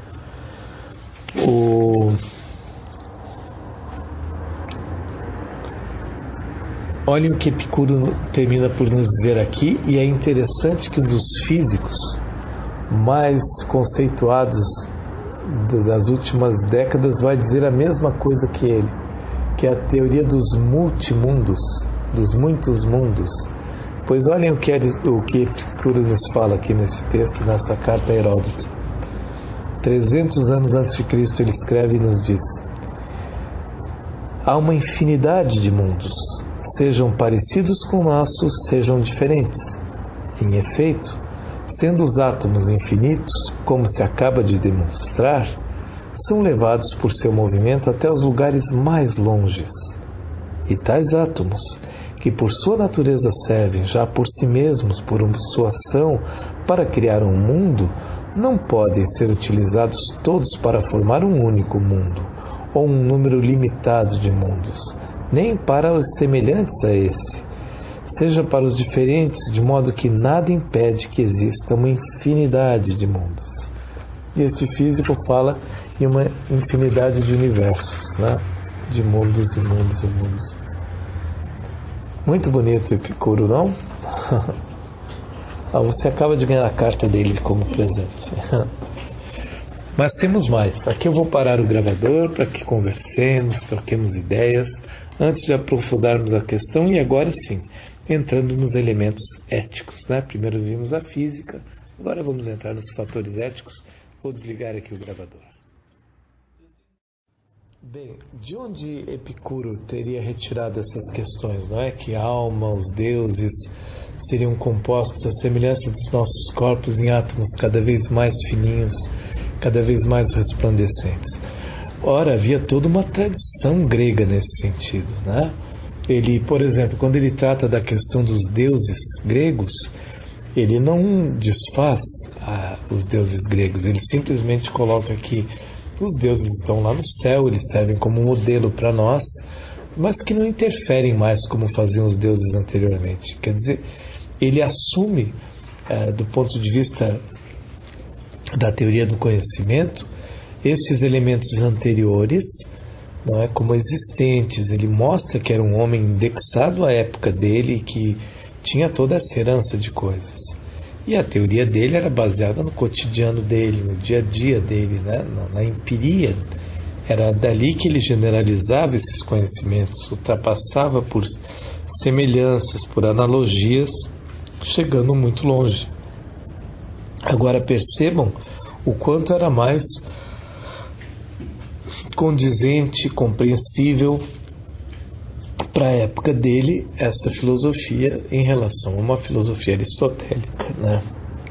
Olhem o que Epicuro termina por nos dizer aqui, e é interessante que um dos físicos mais conceituados das últimas décadas vai dizer a mesma coisa que ele, que é a teoria dos multimundos, dos muitos mundos. Pois olhem o que Epicuro nos fala aqui nesse texto, nessa carta a Heródoto. 300 anos antes de Cristo ele escreve e nos diz: há uma infinidade de mundos, sejam parecidos com o nosso, sejam diferentes. Em efeito, sendo os átomos infinitos, como se acaba de demonstrar, são levados por seu movimento até os lugares mais longes. E tais átomos, que por sua natureza servem já por si mesmos, por sua ação, para criar um mundo, não podem ser utilizados todos para formar um único mundo, ou um número limitado de mundos, nem para os semelhantes a esse, seja para os diferentes, de modo que nada impede que exista uma infinidade de mundos. E este físico fala em uma infinidade de universos, né? De mundos e mundos e mundos. Muito bonito Epicuro, não? Você acaba de ganhar a carta dele como presente. Mas temos mais. Aqui eu vou parar o gravador para que conversemos, troquemos ideias, antes de aprofundarmos a questão, e agora sim, entrando nos elementos éticos, né? Primeiro vimos a física, agora vamos entrar nos fatores éticos. Vou desligar aqui o gravador. Bem, de onde Epicuro teria retirado essas questões, não é? Que a alma, os deuses seriam compostos à semelhança dos nossos corpos em átomos cada vez mais fininhos, cada vez mais resplandecentes. Ora, havia toda uma tradição grega nesse sentido, né? Ele, por exemplo, quando ele trata da questão dos deuses gregos, ele não desfaz os deuses gregos, ele simplesmente coloca que os deuses estão lá no céu, eles servem como modelo para nós, mas que não interferem mais como faziam os deuses anteriormente. Quer dizer, ele assume, do ponto de vista da teoria do conhecimento, estes elementos anteriores, não é, como existentes. Ele mostra que era um homem indexado à época dele, que tinha toda essa herança de coisas. E a teoria dele era baseada no cotidiano dele, no dia a dia dele, né? Na empiria. Era dali que ele generalizava esses conhecimentos, ultrapassava por semelhanças, por analogias, chegando muito longe. Agora percebam o quanto era mais condizente, compreensível para a época dele essa filosofia em relação a uma filosofia aristotélica, né?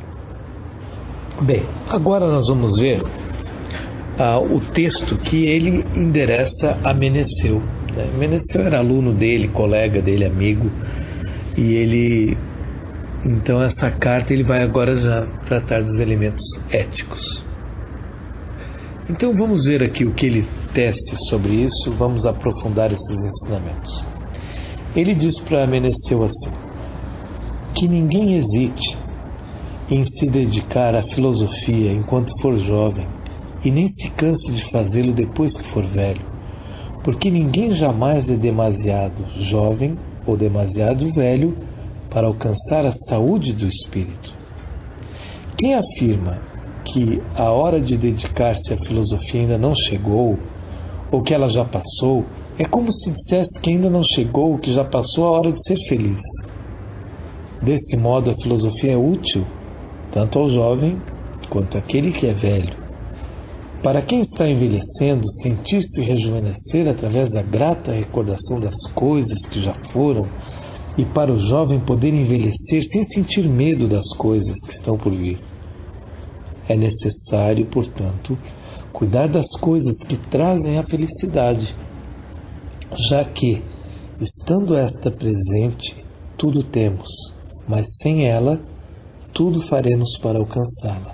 Bem, agora nós vamos ver o texto que ele endereça a Meneceu, né? Meneceu era aluno dele, colega dele, amigo, e ele, então essa carta ele vai agora já tratar dos elementos éticos. Então vamos ver aqui o que ele tece sobre isso, vamos aprofundar esses ensinamentos. Ele diz para Meneceu assim: que ninguém hesite em se dedicar à filosofia enquanto for jovem, e nem se canse de fazê-lo depois que for velho, porque ninguém jamais é demasiado jovem ou demasiado velho para alcançar a saúde do espírito. Quem afirma que a hora de dedicar-se à filosofia ainda não chegou, ou que ela já passou, é como se dissesse que ainda não chegou, que já passou a hora de ser feliz. Desse modo, a filosofia é útil, tanto ao jovem quanto àquele que é velho. Para quem está envelhecendo, sentir-se rejuvenescer através da grata recordação das coisas que já foram, e para o jovem poder envelhecer sem sentir medo das coisas que estão por vir. É necessário, portanto, cuidar das coisas que trazem a felicidade, já que, estando esta presente, tudo temos, mas sem ela, tudo faremos para alcançá-la.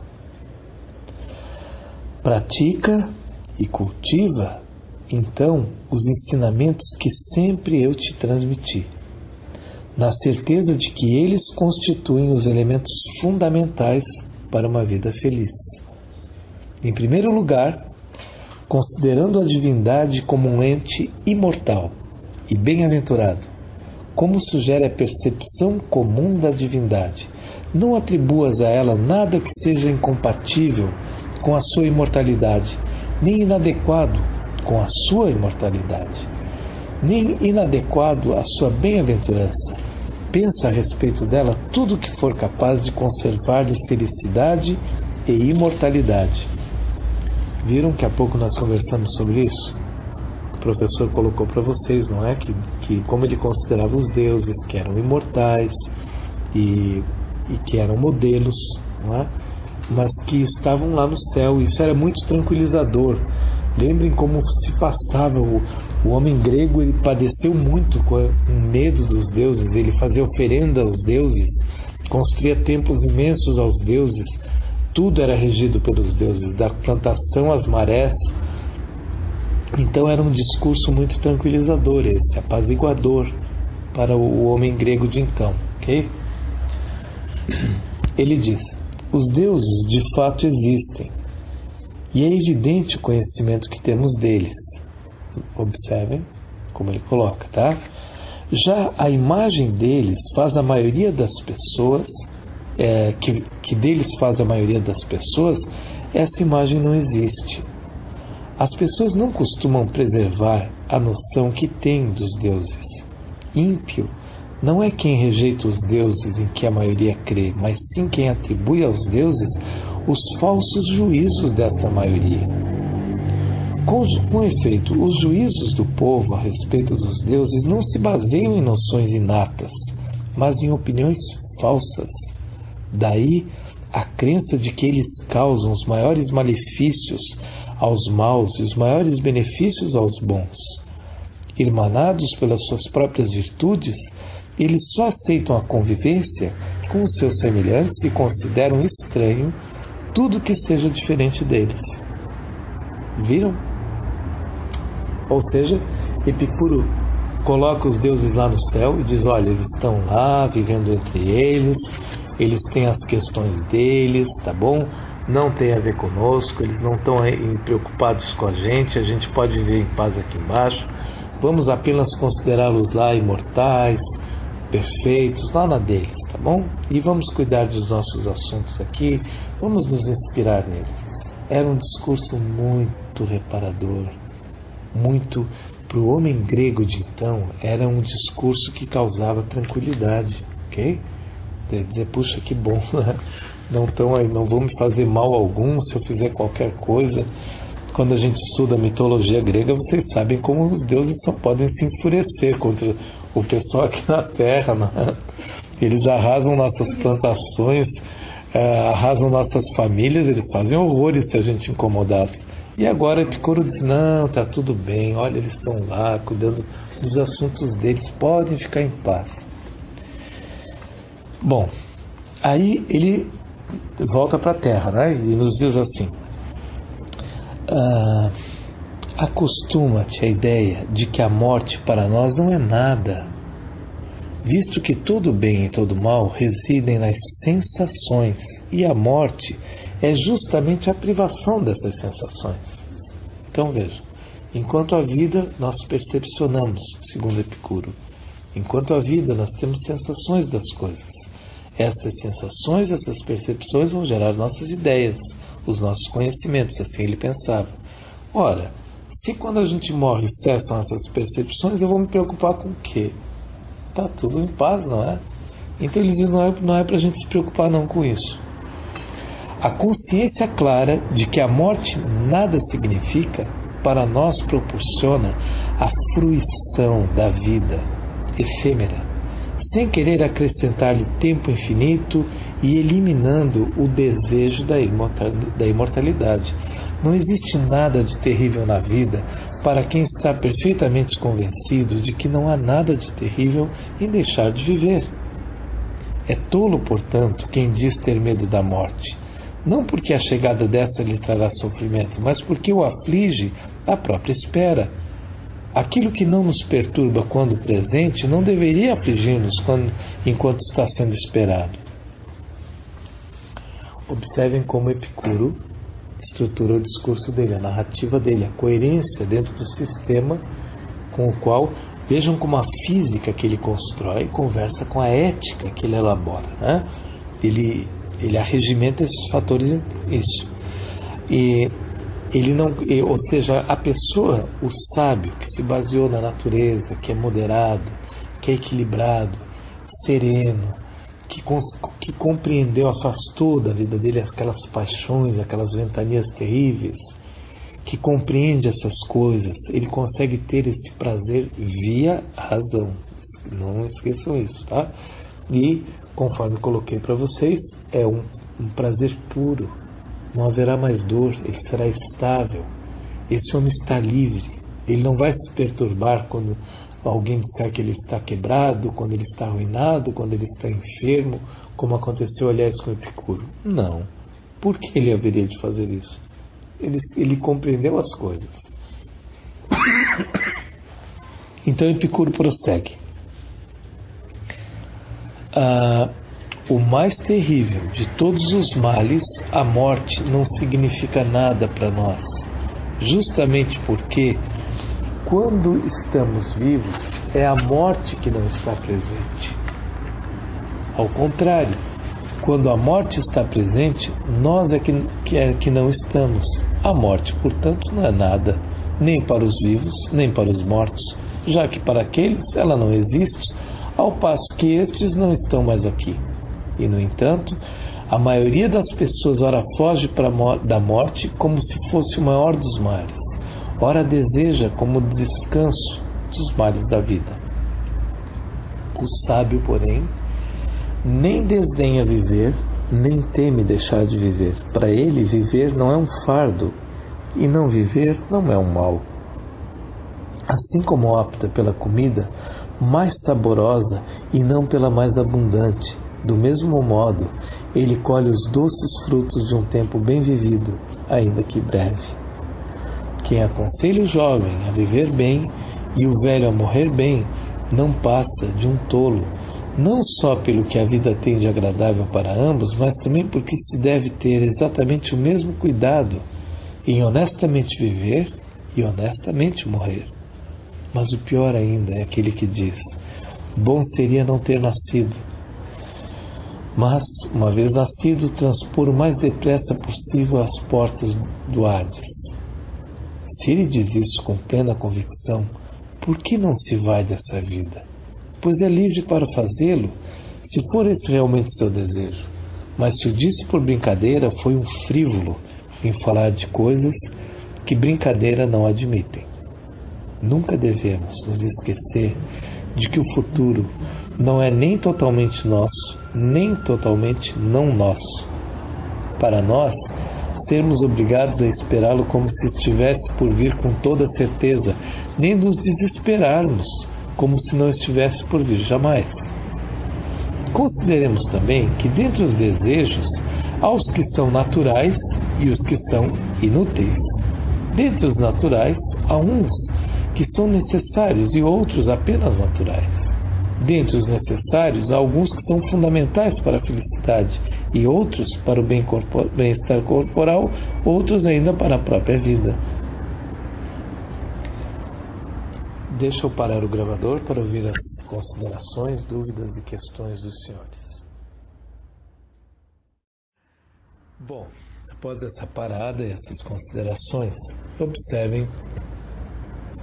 Pratica e cultiva, então, os ensinamentos que sempre eu te transmiti, na certeza de que eles constituem os elementos fundamentais para uma vida feliz. Em primeiro lugar, considerando a divindade como um ente imortal e bem-aventurado, como sugere a percepção comum da divindade, não atribuas a ela nada que seja incompatível com a sua imortalidade, nem inadequado com a sua imortalidade, nem inadequado à sua bem-aventurança. Pensa a respeito dela tudo o que for capaz de conservar-lhe felicidade e imortalidade. Viram que há pouco nós conversamos sobre isso? O professor colocou para vocês, não é? Que como ele considerava os deuses que eram imortais e que eram modelos, não é? Mas que estavam lá no céu. Isso era muito tranquilizador. Lembrem como se passava. O homem grego, ele padeceu muito com medo dos deuses. Ele fazia oferenda aos deuses, construía templos imensos aos deuses. Tudo era regido pelos deuses, da plantação às marés. Então era um discurso muito tranquilizador esse, apaziguador para o homem grego de então, ok? Ele diz: os deuses de fato existem, e é evidente o conhecimento que temos deles. Observem como ele coloca, tá? Já a imagem deles faz a maioria das pessoas, que deles faz a maioria das pessoas, essa imagem não existe. As pessoas não costumam preservar a noção que têm dos deuses. Ímpio não é quem rejeita os deuses em que a maioria crê, mas sim quem atribui aos deuses os falsos juízos desta maioria. Com efeito, os juízos do povo a respeito dos deuses não se baseiam em noções inatas, mas em opiniões falsas. Daí a crença de que eles causam os maiores malefícios aos maus e os maiores benefícios aos bons. Irmanados pelas suas próprias virtudes, eles só aceitam a convivência com os seus semelhantes e consideram estranho tudo que seja diferente deles. Viram? Ou seja, Epicuro coloca os deuses lá no céu e diz: olha, eles estão lá vivendo entre eles têm as questões deles, tá bom? Não tem a ver conosco, eles não estão preocupados com a gente pode viver em paz aqui embaixo, vamos apenas considerá-los lá imortais, perfeitos, lá na deles, tá bom? E vamos cuidar dos nossos assuntos aqui, vamos nos inspirar neles. Era um discurso muito reparador, muito, para o homem grego de então, era um discurso que causava tranquilidade, ok? Quer dizer, puxa, que bom, né? Não estão aí, não vão me fazer mal algum se eu fizer qualquer coisa. Quando a gente estuda a mitologia grega, vocês sabem como os deuses só podem se enfurecer contra o pessoal aqui na Terra, né? Eles arrasam nossas plantações, arrasam nossas famílias, eles fazem horrores se a gente incomodasse. E agora Epicuro diz: não, está tudo bem, olha, eles estão lá cuidando dos assuntos deles, podem ficar em paz. Bom, aí ele volta para a Terra, né? E nos diz assim: acostuma-te à ideia de que a morte para nós não é nada, visto que todo bem e todo mal residem nas sensações, e a morte é justamente a privação dessas sensações. Então veja, enquanto a vida nós percepcionamos, segundo Epicuro, enquanto a vida nós temos sensações das coisas. Essas sensações, essas percepções vão gerar nossas ideias, os nossos conhecimentos, assim ele pensava. Ora, Se quando a gente morre cessam essas percepções, eu vou me preocupar com o quê? Tá tudo em paz, não é? Então ele diz, não é para a gente se preocupar não com isso. A consciência clara de que a morte nada significa, para nós proporciona a fruição da vida efêmera, sem querer acrescentar-lhe tempo infinito e eliminando o desejo da imortalidade. Não existe nada de terrível na vida para quem está perfeitamente convencido de que não há nada de terrível em deixar de viver. É tolo, portanto, quem diz ter medo da morte, não porque a chegada dessa lhe trará sofrimento, mas porque o aflige a própria espera. Aquilo que não nos perturba quando presente não deveria afligir-nos enquanto está sendo esperado. Observem como Epicuro estrutura o discurso dele, a narrativa dele, a coerência dentro do sistema com o qual, vejam como a física que ele constrói conversa com a ética que ele elabora, né? Ele arregimenta esses fatores, isso. E ele não, ou seja, a pessoa, o sábio que se baseou na natureza, que é moderado, que é equilibrado, sereno, que compreendeu, afastou da vida dele aquelas paixões, aquelas ventanias terríveis, que compreende essas coisas, ele consegue ter esse prazer via razão. Não esqueçam isso, tá? E, conforme coloquei para vocês, é um prazer puro. Não haverá mais dor, ele será estável. Esse homem está livre. Ele não vai se perturbar quando alguém disser que ele está quebrado, quando ele está arruinado, quando ele está enfermo, como aconteceu, aliás, com Epicuro. Não. Por que ele haveria de fazer isso? Ele compreendeu as coisas. Então Epicuro prossegue. O mais terrível de todos os males, a morte, não significa nada para nós. Justamente porque, quando estamos vivos, é a morte que não está presente. Ao contrário, quando a morte está presente, nós é que não estamos. A morte, portanto, não é nada, nem para os vivos, nem para os mortos, já que para aqueles ela não existe, ao passo que estes não estão mais aqui. E, no entanto, a maioria das pessoas ora foge da morte como se fosse o maior dos males, ora deseja como descanso dos males da vida. O sábio, porém, nem desdenha viver, nem teme deixar de viver. Para ele, viver não é um fardo, e não viver não é um mal. Assim como opta pela comida mais saborosa e não pela mais abundante, do mesmo modo, ele colhe os doces frutos de um tempo bem vivido, ainda que breve. Quem aconselha o jovem a viver bem e o velho a morrer bem, não passa de um tolo, não só pelo que a vida tem de agradável para ambos, mas também porque se deve ter exatamente o mesmo cuidado em honestamente viver e honestamente morrer. Mas o pior ainda é aquele que diz: bom seria não ter nascido, mas, uma vez nascido, transpor o mais depressa possível as portas do Hades. Se ele diz isso com plena convicção, por que não se vai dessa vida? Pois é livre para fazê-lo, se for esse realmente seu desejo. Mas se o disse por brincadeira, foi um frívolo em falar de coisas que brincadeira não admitem. Nunca devemos nos esquecer de que o futuro não é nem totalmente nosso, nem totalmente não nosso. Para nós, sermos obrigados a esperá-lo como se estivesse por vir com toda certeza, nem nos desesperarmos como se não estivesse por vir jamais. Consideremos também que dentre os desejos há os que são naturais e os que são inúteis. Dentre os naturais há uns que são necessários e outros apenas naturais. Dentre os necessários, há alguns que são fundamentais para a felicidade e outros para o bem-estar corporal, outros ainda para a própria vida. Deixa eu parar o gravador para ouvir as considerações, dúvidas e questões dos senhores. Bom, após essa parada e essas considerações, observem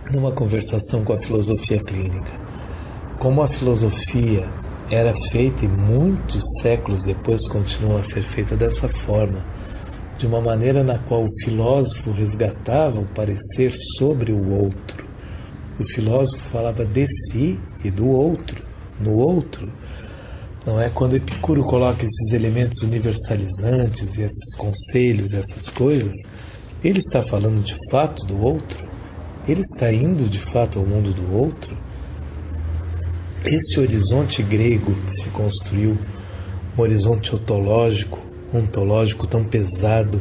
numa conversação com a filosofia clínica. Como a filosofia era feita e muitos séculos depois continua a ser feita dessa forma, de uma maneira na qual o filósofo resgatava o parecer sobre o outro. O filósofo falava de si e do outro, no outro. Não é? Quando Epicuro coloca esses elementos universalizantes e esses conselhos, essas coisas, ele está falando de fato do outro? Ele está indo de fato ao mundo do outro? Esse horizonte grego que se construiu, um horizonte ontológico tão pesado,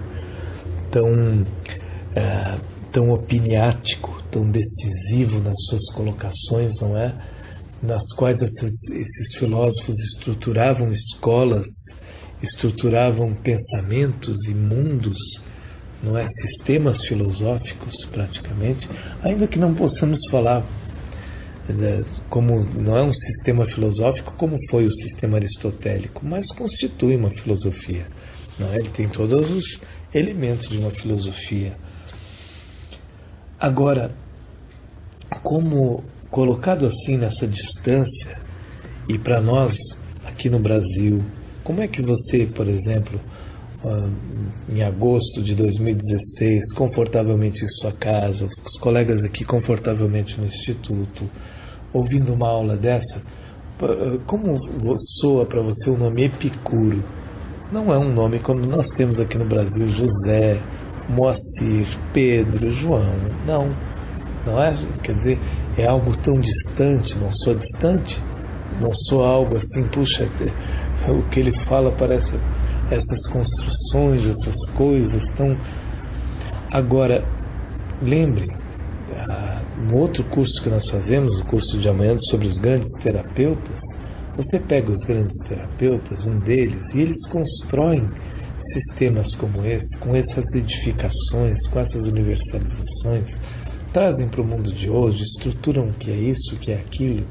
tão opiniático, tão decisivo nas suas colocações, não é? Nas quais esses filósofos estruturavam escolas, estruturavam pensamentos e mundos, não é? Sistemas filosóficos praticamente, ainda que não possamos falar como não é um sistema filosófico como foi o sistema aristotélico, mas constitui uma filosofia, não é? Ele tem todos os elementos de uma filosofia. Agora, como colocado assim nessa distância, e para nós aqui no Brasil, como é que você, por exemplo, em agosto de 2016, confortavelmente em sua casa, os colegas aqui confortavelmente no instituto, ouvindo uma aula dessa, como soa para você o nome Epicuro? Não é um nome como nós temos aqui no Brasil, José, Moacir, Pedro, João. Não é? Quer dizer, é algo tão distante, não soa distante? Não soa algo assim, puxa, o que ele fala parece essas construções, essas coisas tão... Agora, lembre, no outro curso que nós fazemos, o curso de amanhã sobre os grandes terapeutas, você pega os grandes terapeutas, um deles, e eles constroem sistemas como esse, com essas edificações, com essas universalizações, trazem para o mundo de hoje, estruturam o que é isso, o que é aquilo.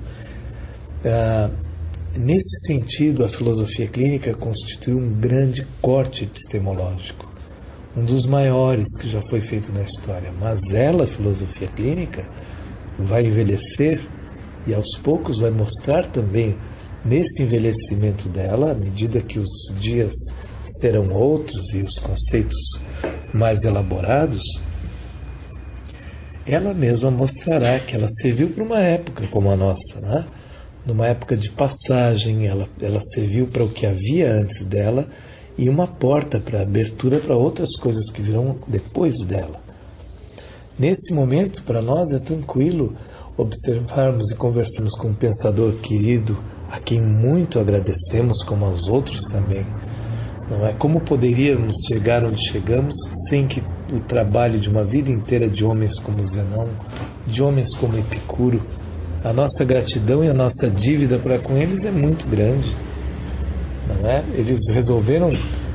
Nesse sentido, a filosofia clínica constitui um grande corte epistemológico, um dos maiores que já foi feito na história. Mas ela, a filosofia clínica, vai envelhecer e aos poucos vai mostrar também, nesse envelhecimento dela, à medida que os dias serão outros e os conceitos mais elaborados, ela mesma mostrará que ela serviu para uma época como a nossa, né? Numa época de passagem, ela serviu para o que havia antes dela e uma porta para abertura para outras coisas que virão depois dela. Nesse momento, para nós é tranquilo observarmos e conversarmos com um pensador querido, a quem muito agradecemos, como aos outros também. Não é? Como poderíamos chegar onde chegamos sem que o trabalho de uma vida inteira de homens como Zenão, de homens como Epicuro, a nossa gratidão e a nossa dívida para com eles é muito grande, não é? Eles resolveram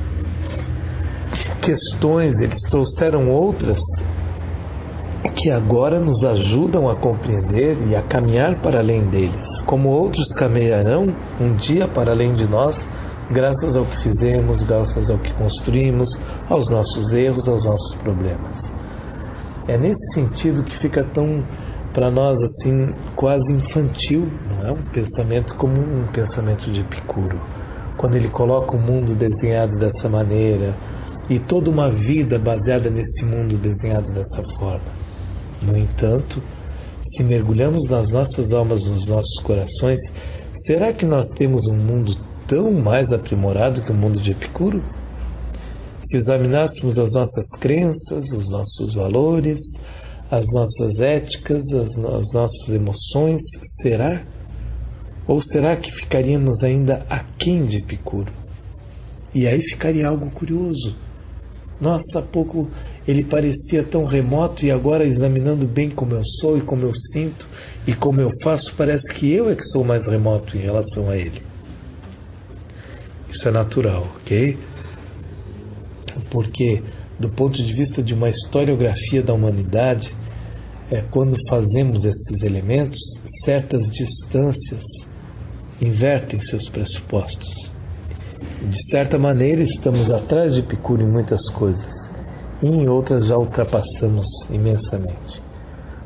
questões, eles trouxeram outras que agora nos ajudam a compreender e a caminhar para além deles, como outros caminharão um dia para além de nós, graças ao que fizemos, graças ao que construímos, aos nossos erros, aos nossos problemas. É nesse sentido que fica tão, para nós, assim, quase infantil, não é? Um pensamento como um pensamento de Epicuro, quando ele coloca o mundo desenhado dessa maneira e toda uma vida baseada nesse mundo desenhado dessa forma. No entanto, se mergulhamos nas nossas almas, nos nossos corações, será que nós temos um mundo tão mais aprimorado que o mundo de Epicuro? Se examinássemos as nossas crenças, os nossos valores, as nossas éticas, as nossas emoções, será? Ou será que ficaríamos ainda aquém de Epicuro? E aí ficaria algo curioso. Nossa, há pouco ele parecia tão remoto e agora, examinando bem como eu sou e como eu sinto e como eu faço, parece que eu é que sou mais remoto em relação a ele. Isso é natural, ok? Porque, do ponto de vista de uma historiografia da humanidade, quando fazemos esses elementos, certas distâncias invertem seus pressupostos. De certa maneira, estamos atrás de Epicuro em muitas coisas, e em outras já ultrapassamos imensamente.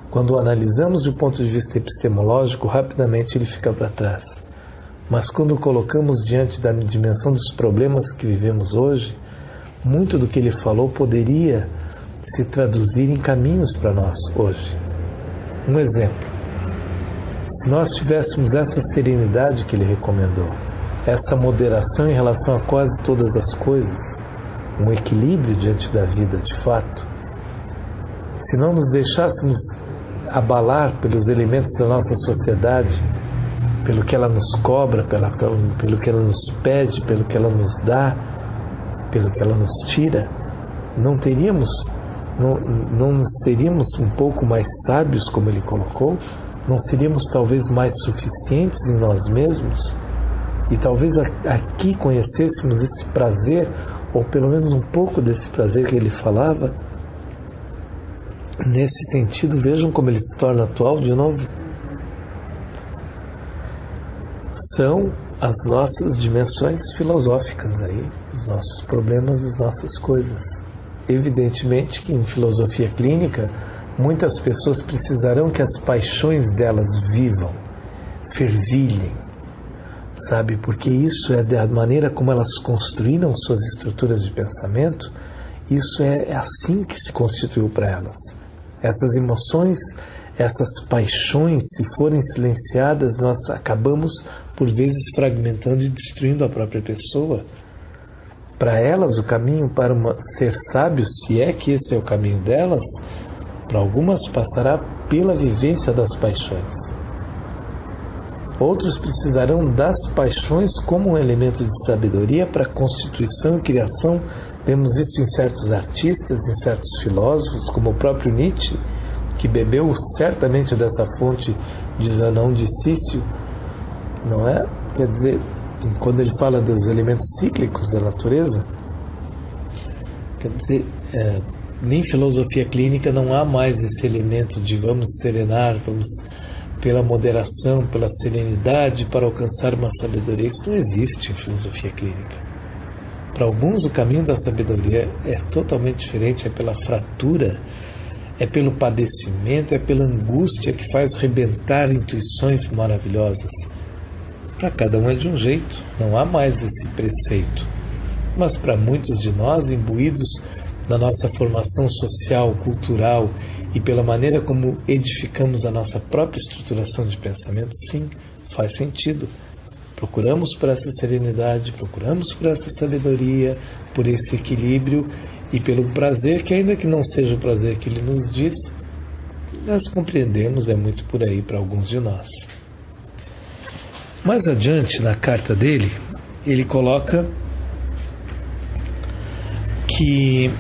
Quando o analisamos do ponto de vista epistemológico, rapidamente ele fica para trás. Mas quando o colocamos diante da dimensão dos problemas que vivemos hoje, muito do que ele falou poderia se traduzir em caminhos para nós hoje. Um exemplo: se nós tivéssemos essa serenidade que ele recomendou, essa moderação em relação a quase todas as coisas, um equilíbrio diante da vida de fato, se não nos deixássemos abalar pelos elementos da nossa sociedade, pelo que ela nos cobra, pelo que ela nos pede, pelo que ela nos dá, pelo que ela nos tira, não nos seríamos um pouco mais sábios, como ele colocou? Não seríamos talvez mais suficientes em nós mesmos? E talvez aqui conhecêssemos esse prazer, ou pelo menos um pouco desse prazer que ele falava. Nesse sentido, vejam como ele se torna atual de novo. São as nossas dimensões filosóficas aí, os nossos problemas, as nossas coisas. Evidentemente que em filosofia clínica, muitas pessoas precisarão que as paixões delas vivam, fervilhem, sabe? Porque isso é da maneira como elas construíram suas estruturas de pensamento, isso é assim que se constituiu para elas. Essas emoções, essas paixões, se forem silenciadas, nós acabamos, por vezes, fragmentando e destruindo a própria pessoa. Para elas, o caminho para ser sábio, se é que esse é o caminho delas, para algumas passará pela vivência das paixões. Outros precisarão das paixões como um elemento de sabedoria para a constituição e criação. Temos isso em certos artistas, em certos filósofos, como o próprio Nietzsche, que bebeu certamente dessa fonte de Zanão de Cício, não é? Quer dizer, quando ele fala dos elementos cíclicos da natureza, quer dizer, nem filosofia clínica não há mais esse elemento de vamos serenar, vamos pela moderação, pela serenidade para alcançar uma sabedoria. Isso não existe em filosofia clínica. Para alguns o caminho da sabedoria é totalmente diferente, é pela fratura, é pelo padecimento, é pela angústia que faz rebentar intuições maravilhosas. Para cada um é de um jeito, não há mais esse preceito. Mas para muitos de nós, imbuídos na nossa formação social, cultural e pela maneira como edificamos a nossa própria estruturação de pensamento, sim, faz sentido. Procuramos por essa serenidade, procuramos por essa sabedoria, por esse equilíbrio e pelo prazer, que ainda que não seja o prazer que ele nos diz, nós compreendemos, é muito por aí para alguns de nós. Mais adiante, na carta dele, ele coloca que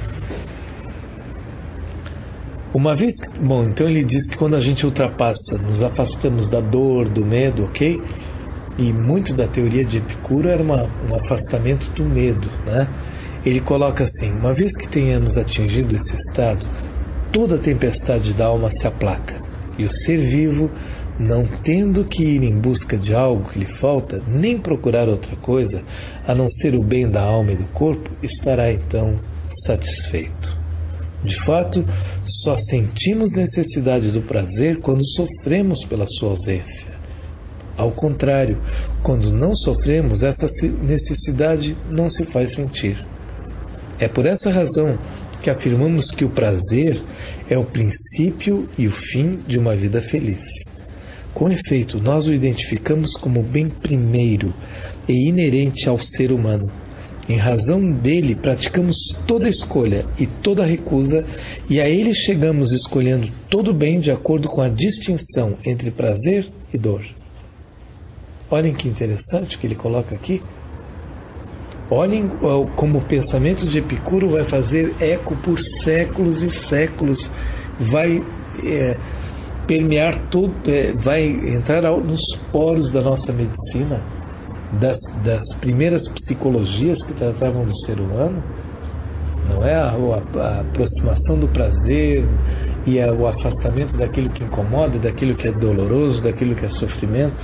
uma vez... Bom, então ele diz que quando a gente ultrapassa, nos afastamos da dor, do medo, ok? E muito da teoria de Epicuro era um afastamento do medo, né? Ele coloca assim: uma vez que tenhamos atingido esse estado, toda tempestade da alma se aplaca, e o ser vivo, não tendo que ir em busca de algo que lhe falta, nem procurar outra coisa, a não ser o bem da alma e do corpo, estará então satisfeito. De fato, só sentimos necessidade do prazer quando sofremos pela sua ausência. Ao contrário, quando não sofremos, essa necessidade não se faz sentir. É por essa razão que afirmamos que o prazer é o princípio e o fim de uma vida feliz. Com efeito, nós o identificamos como bem primeiro e inerente ao ser humano. Em razão dele, praticamos toda escolha e toda recusa, e a ele chegamos escolhendo todo bem de acordo com a distinção entre prazer e dor. Olhem que interessante o que ele coloca aqui. Olhem como o pensamento de Epicuro vai fazer eco por séculos e séculos, vai permear todo, vai entrar nos poros da nossa medicina, das primeiras psicologias que tratavam do ser humano, não é? A aproximação do prazer e o afastamento daquilo que incomoda, daquilo que é doloroso, daquilo que é sofrimento.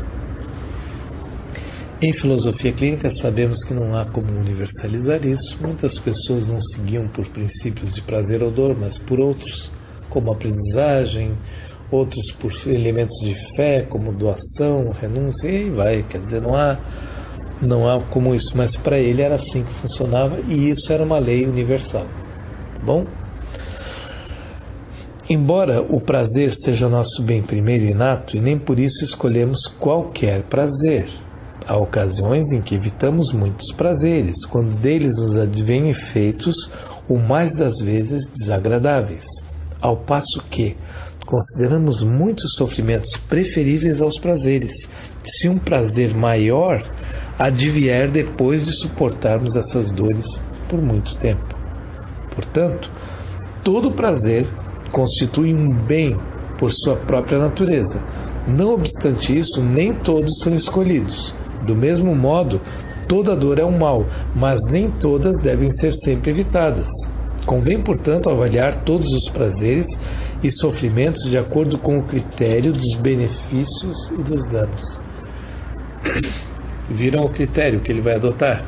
Em filosofia clínica sabemos que não há como universalizar isso. Muitas pessoas não seguiam por princípios de prazer ou dor, mas por outros, como aprendizagem, outros por elementos de fé, como doação, renúncia, e aí vai. Quer dizer, não há como isso, mas para ele era assim que funcionava, e isso era uma lei universal. Bom? Embora o prazer seja nosso bem primeiro e inato, e nem por isso escolhemos qualquer prazer. Há ocasiões em que evitamos muitos prazeres, quando deles nos advêm efeitos, o mais das vezes, desagradáveis. Ao passo que consideramos muitos sofrimentos preferíveis aos prazeres, se um prazer maior advier depois de suportarmos essas dores por muito tempo. Portanto, todo prazer constitui um bem por sua própria natureza. Não obstante isso, nem todos são escolhidos. Do mesmo modo, toda dor é um mal, mas nem todas devem ser sempre evitadas. Convém, portanto, avaliar todos os prazeres e sofrimentos de acordo com o critério dos benefícios e dos danos. Viram o critério que ele vai adotar?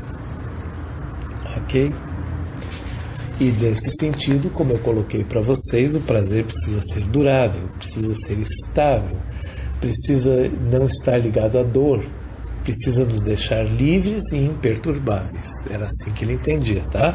Ok? E nesse sentido, como eu coloquei para vocês, o prazer precisa ser durável, precisa ser estável, precisa não estar ligado à dor, precisa nos deixar livres e imperturbáveis. Era assim que ele entendia, tá?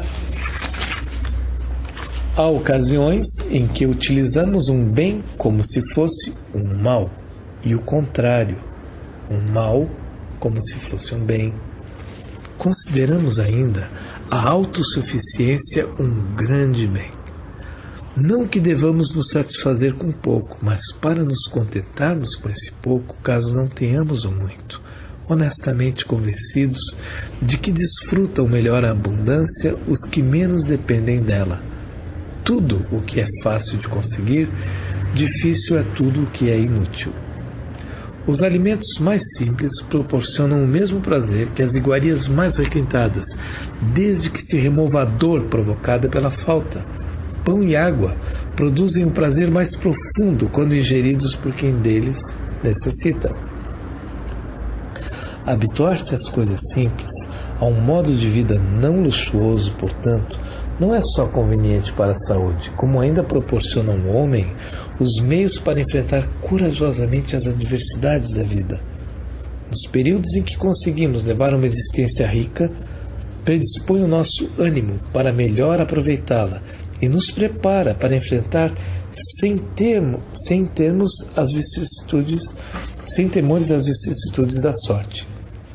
Há ocasiões em que utilizamos um bem como se fosse um mal, e o contrário, um mal como se fosse um bem. Consideramos ainda a autossuficiência um grande bem. Não que devamos nos satisfazer com pouco, mas para nos contentarmos com esse pouco, caso não tenhamos o muito, honestamente convencidos de que desfrutam melhor a abundância os que menos dependem dela. Tudo o que é fácil de conseguir, difícil é tudo o que é inútil. Os alimentos mais simples proporcionam o mesmo prazer que as iguarias mais requintadas, desde que se remova a dor provocada pela falta. Pão e água produzem um prazer mais profundo quando ingeridos por quem deles necessita. Habituar-se às coisas simples, a um modo de vida não luxuoso, portanto, não é só conveniente para a saúde, como ainda proporciona ao homem os meios para enfrentar corajosamente as adversidades da vida. Nos períodos em que conseguimos levar uma existência rica, predispõe o nosso ânimo para melhor aproveitá-la e nos prepara para enfrentar sem temores as vicissitudes da sorte.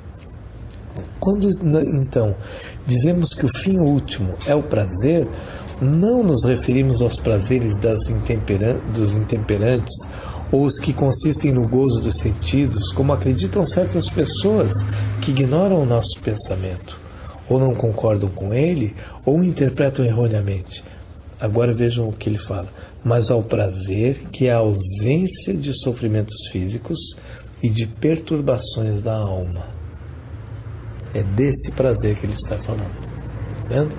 Quando, então, dizemos que o fim último é o prazer, não nos referimos aos prazeres dos intemperantes ou os que consistem no gozo dos sentidos, como acreditam certas pessoas que ignoram o nosso pensamento, ou não concordam com ele, ou o interpretam erroneamente. Agora vejam o que ele fala. Mas ao prazer, que é a ausência de sofrimentos físicos e de perturbações da alma. É desse prazer que ele está falando. Vendo?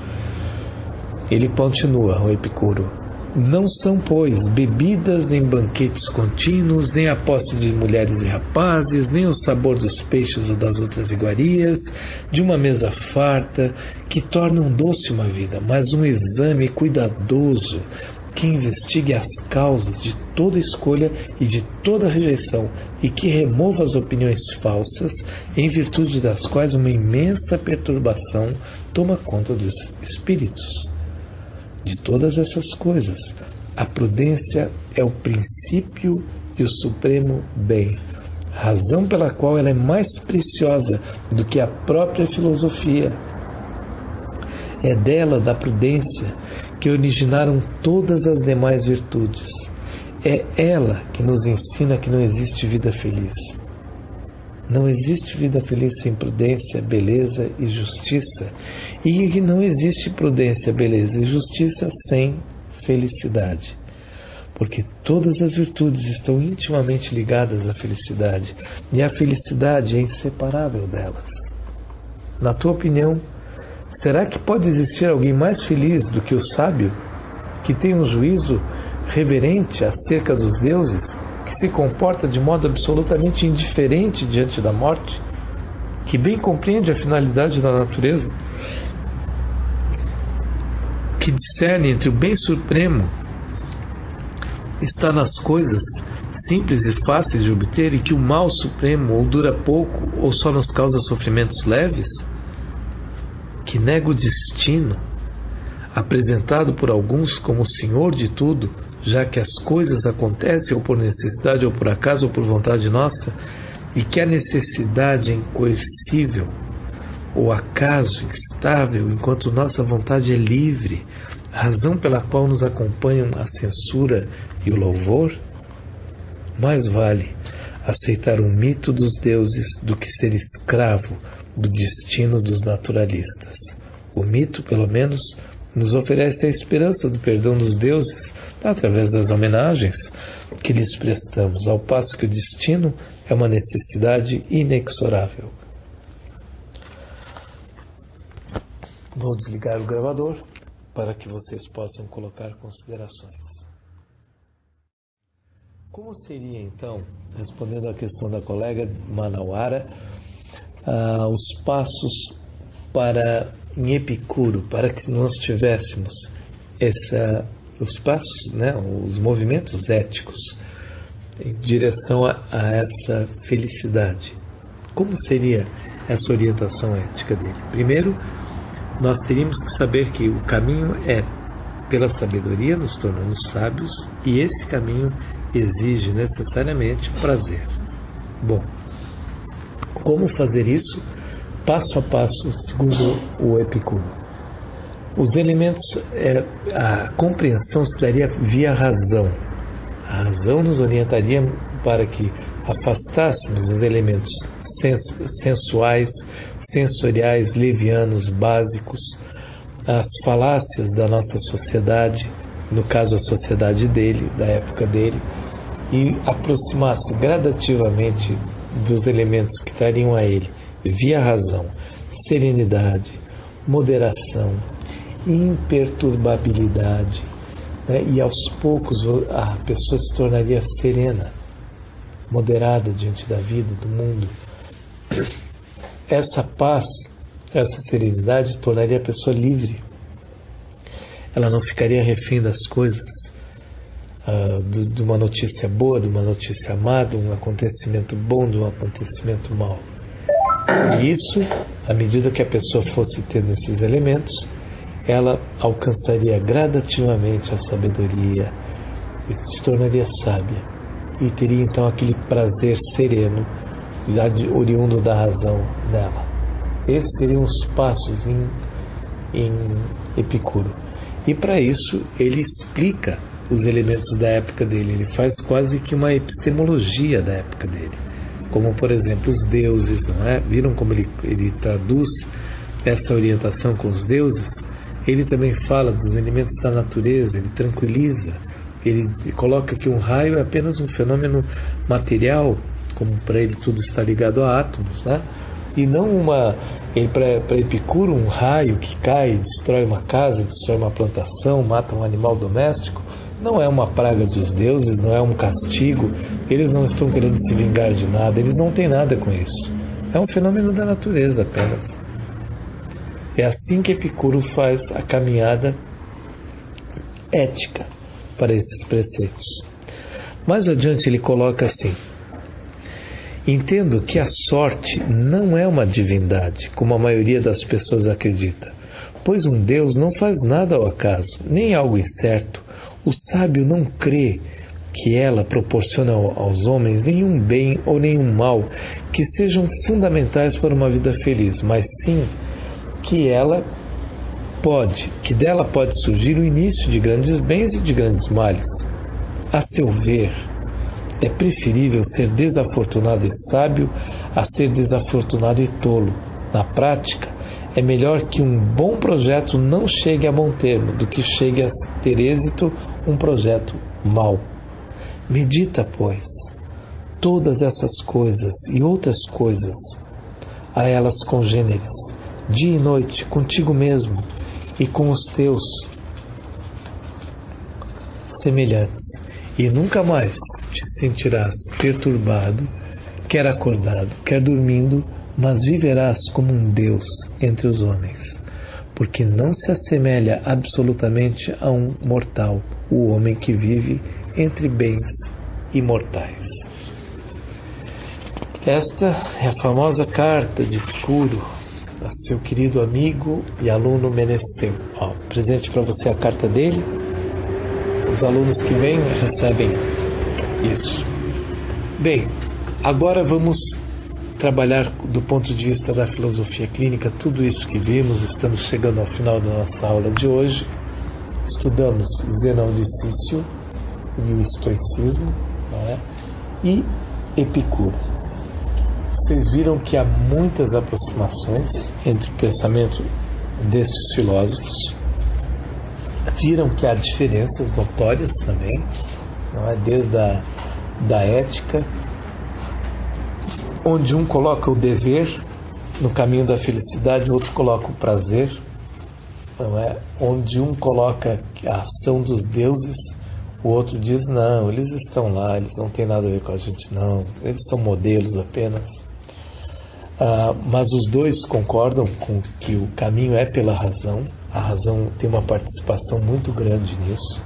Ele continua, o Epicuro. Não são, pois, bebidas, nem banquetes contínuos, nem a posse de mulheres e rapazes, nem o sabor dos peixes ou das outras iguarias, de uma mesa farta, que tornam doce uma vida, mas um exame cuidadoso que investigue as causas de toda escolha e de toda rejeição e que remova as opiniões falsas, em virtude das quais uma imensa perturbação toma conta dos espíritos. De todas essas coisas, a prudência é o princípio e o supremo bem, razão pela qual ela é mais preciosa do que a própria filosofia. É dela, da prudência, que originaram todas as demais virtudes. É ela que nos ensina que não existe vida feliz. Não existe vida feliz sem prudência, beleza e justiça, e que não existe prudência, beleza e justiça sem felicidade. Porque todas as virtudes estão intimamente ligadas à felicidade, e a felicidade é inseparável delas. Na tua opinião, será que pode existir alguém mais feliz do que o sábio, que tem um juízo reverente acerca dos deuses, que se comporta de modo absolutamente indiferente diante da morte, que bem compreende a finalidade da natureza, que discerne entre o bem supremo está nas coisas simples e fáceis de obter, e que o mal supremo ou dura pouco ou só nos causa sofrimentos leves? Que nega o destino, apresentado por alguns como o Senhor de tudo, já que as coisas acontecem ou por necessidade ou por acaso ou por vontade nossa, e que a necessidade é incoercível, ou acaso instável, enquanto nossa vontade é livre, razão pela qual nos acompanham a censura e o louvor? Mais vale aceitar o mito dos deuses do que ser escravo do destino dos naturalistas. O mito, pelo menos, nos oferece a esperança do perdão dos deuses através das homenagens que lhes prestamos, ao passo que o destino é uma necessidade inexorável. Vou desligar o gravador para que vocês possam colocar considerações. Como seria, então, respondendo à questão da colega Manauara, os passos para em Epicuro, para que nós tivéssemos os passos, os movimentos éticos em direção a essa felicidade? Como seria essa orientação ética dele? Primeiro, nós teríamos que saber que o caminho é pela sabedoria, nos tornamos sábios, e esse caminho exige necessariamente prazer. Bom, como fazer isso? Passo a passo, segundo o Epicuro. Os elementos, a compreensão se daria via razão. A razão nos orientaria para que afastássemos os elementos sensuais, sensoriais, levianos, básicos, as falácias da nossa sociedade, no caso a sociedade dele, da época dele, e aproximasse gradativamente dos elementos que trariam a ele, via razão, serenidade, moderação, imperturbabilidade, e aos poucos a pessoa se tornaria serena, moderada diante da vida, do mundo. Essa paz, essa serenidade tornaria a pessoa livre. Ela não ficaria refém das coisas, de uma notícia boa, de uma notícia má, de um acontecimento bom, de um acontecimento mau. E isso, à medida que a pessoa fosse tendo esses elementos, ela alcançaria gradativamente a sabedoria e se tornaria sábia. E teria então aquele prazer sereno, já oriundo da razão dela. Esses seriam os passos em Epicuro. E para isso ele explica os elementos da época dele. Ele faz quase que uma epistemologia da época dele. Como, por exemplo, os deuses, não é? Viram como ele traduz essa orientação com os deuses? Ele também fala dos elementos da natureza, ele tranquiliza. Ele coloca que um raio é apenas um fenômeno material, como para ele tudo está ligado a átomos, né? E não para Epicuro, um raio que cai, destrói uma casa, destrói uma plantação, mata um animal doméstico, não é uma praga dos deuses, não é um castigo. Eles não estão querendo se vingar de nada, eles não têm nada com isso. É um fenômeno da natureza apenas. É assim que Epicuro faz a caminhada ética para esses preceitos. Mais adiante ele coloca assim: entendo que a sorte não é uma divindade, como a maioria das pessoas acredita, pois um Deus não faz nada ao acaso, nem algo incerto. O sábio não crê que ela proporciona aos homens nenhum bem ou nenhum mal que sejam fundamentais para uma vida feliz, mas sim que dela pode surgir o início de grandes bens e de grandes males. A seu ver, é preferível ser desafortunado e sábio a ser desafortunado e tolo. Na prática, é melhor que um bom projeto não chegue a bom termo do que chegue a ter êxito um projeto mau. Medita, pois, todas essas coisas e outras coisas, a elas congêneres, dia e noite, contigo mesmo e com os teus semelhantes, e nunca mais te sentirás perturbado, quer acordado, quer dormindo, mas viverás como um Deus entre os homens, porque não se assemelha absolutamente a um mortal, o homem que vive entre bens imortais. Esta é a famosa carta de Epicuro a seu querido amigo e aluno Menesteu. Presente para você a carta dele. Os alunos que vêm recebem isso. Bem, agora vamos trabalhar do ponto de vista da filosofia clínica tudo isso que vimos. Estamos chegando ao final da nossa aula de hoje. Estudamos Zenão de Cício e o estoicismo, não é? E Epicuro. Vocês viram que há muitas aproximações entre o pensamento destes filósofos. Viram que há diferenças notórias também, não é? Desde da ética, onde um coloca o dever no caminho da felicidade, o outro coloca o prazer, não é? Onde um coloca a ação dos deuses, o outro diz não, eles estão lá, eles não têm nada a ver com a gente não, eles são modelos apenas. Mas os dois concordam com que o caminho é pela razão. A razão tem uma participação muito grande nisso.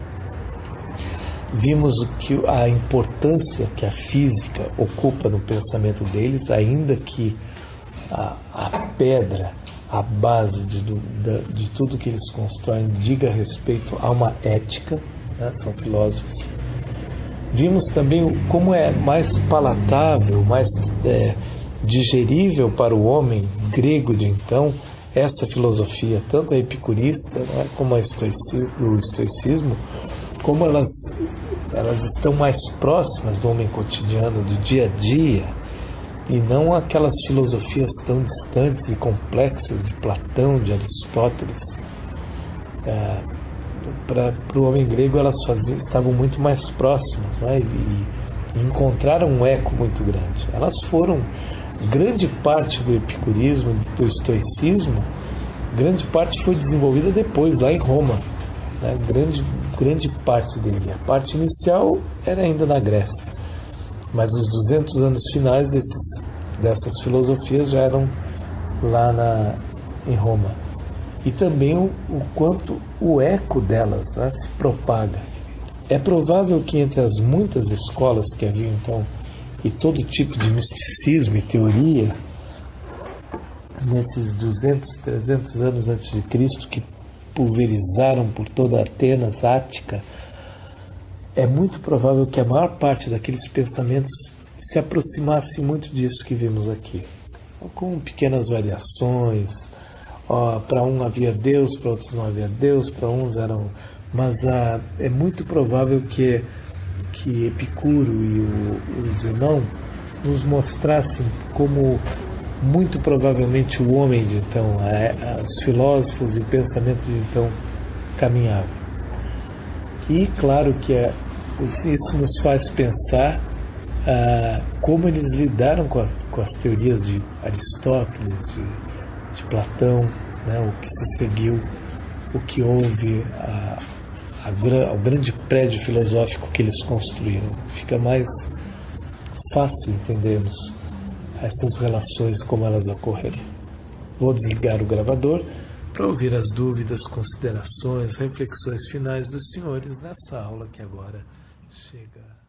Vimos a importância que a física ocupa no pensamento deles, ainda que a pedra, a base de tudo que eles constroem diga respeito a uma ética, né? São filósofos. Vimos também como é mais palatável, mais digerível para o homem grego de então essa filosofia, tanto a epicurista, né, como o estoicismo, como elas estão mais próximas do homem cotidiano, do dia a dia, e não aquelas filosofias tão distantes e complexas de Platão, de Aristóteles. Para o homem grego elas estavam muito mais próximas, né, e encontraram um eco muito grande. Elas foram grande parte do epicurismo, do estoicismo, grande parte foi desenvolvida depois, lá em Roma, né? Grande parte dele. A parte inicial era ainda na Grécia, mas os 200 anos finais dessas filosofias já eram lá em Roma. E também o quanto o eco delas, né, se propaga. É provável que entre as muitas escolas que havia então, e todo tipo de misticismo e teoria, nesses 200, 300 anos antes de Cristo, que pulverizaram por toda Atenas, Ática, é muito provável que a maior parte daqueles pensamentos se aproximasse muito disso que vimos aqui, com pequenas variações. Para um havia Deus, para outros não havia Deus, para uns eram... Mas é muito provável que Epicuro e o Zenão nos mostrassem como muito provavelmente o homem de então, os filósofos e o pensamento de então caminhavam. E claro que isso nos faz pensar como eles lidaram com as teorias de Aristóteles, de Platão, né, o que se seguiu, o que houve, o grande prédio filosófico que eles construíram. Fica mais fácil entendermos essas relações, como elas ocorreram. Vou desligar o gravador para ouvir as dúvidas, considerações, reflexões finais dos senhores nessa aula que agora chega.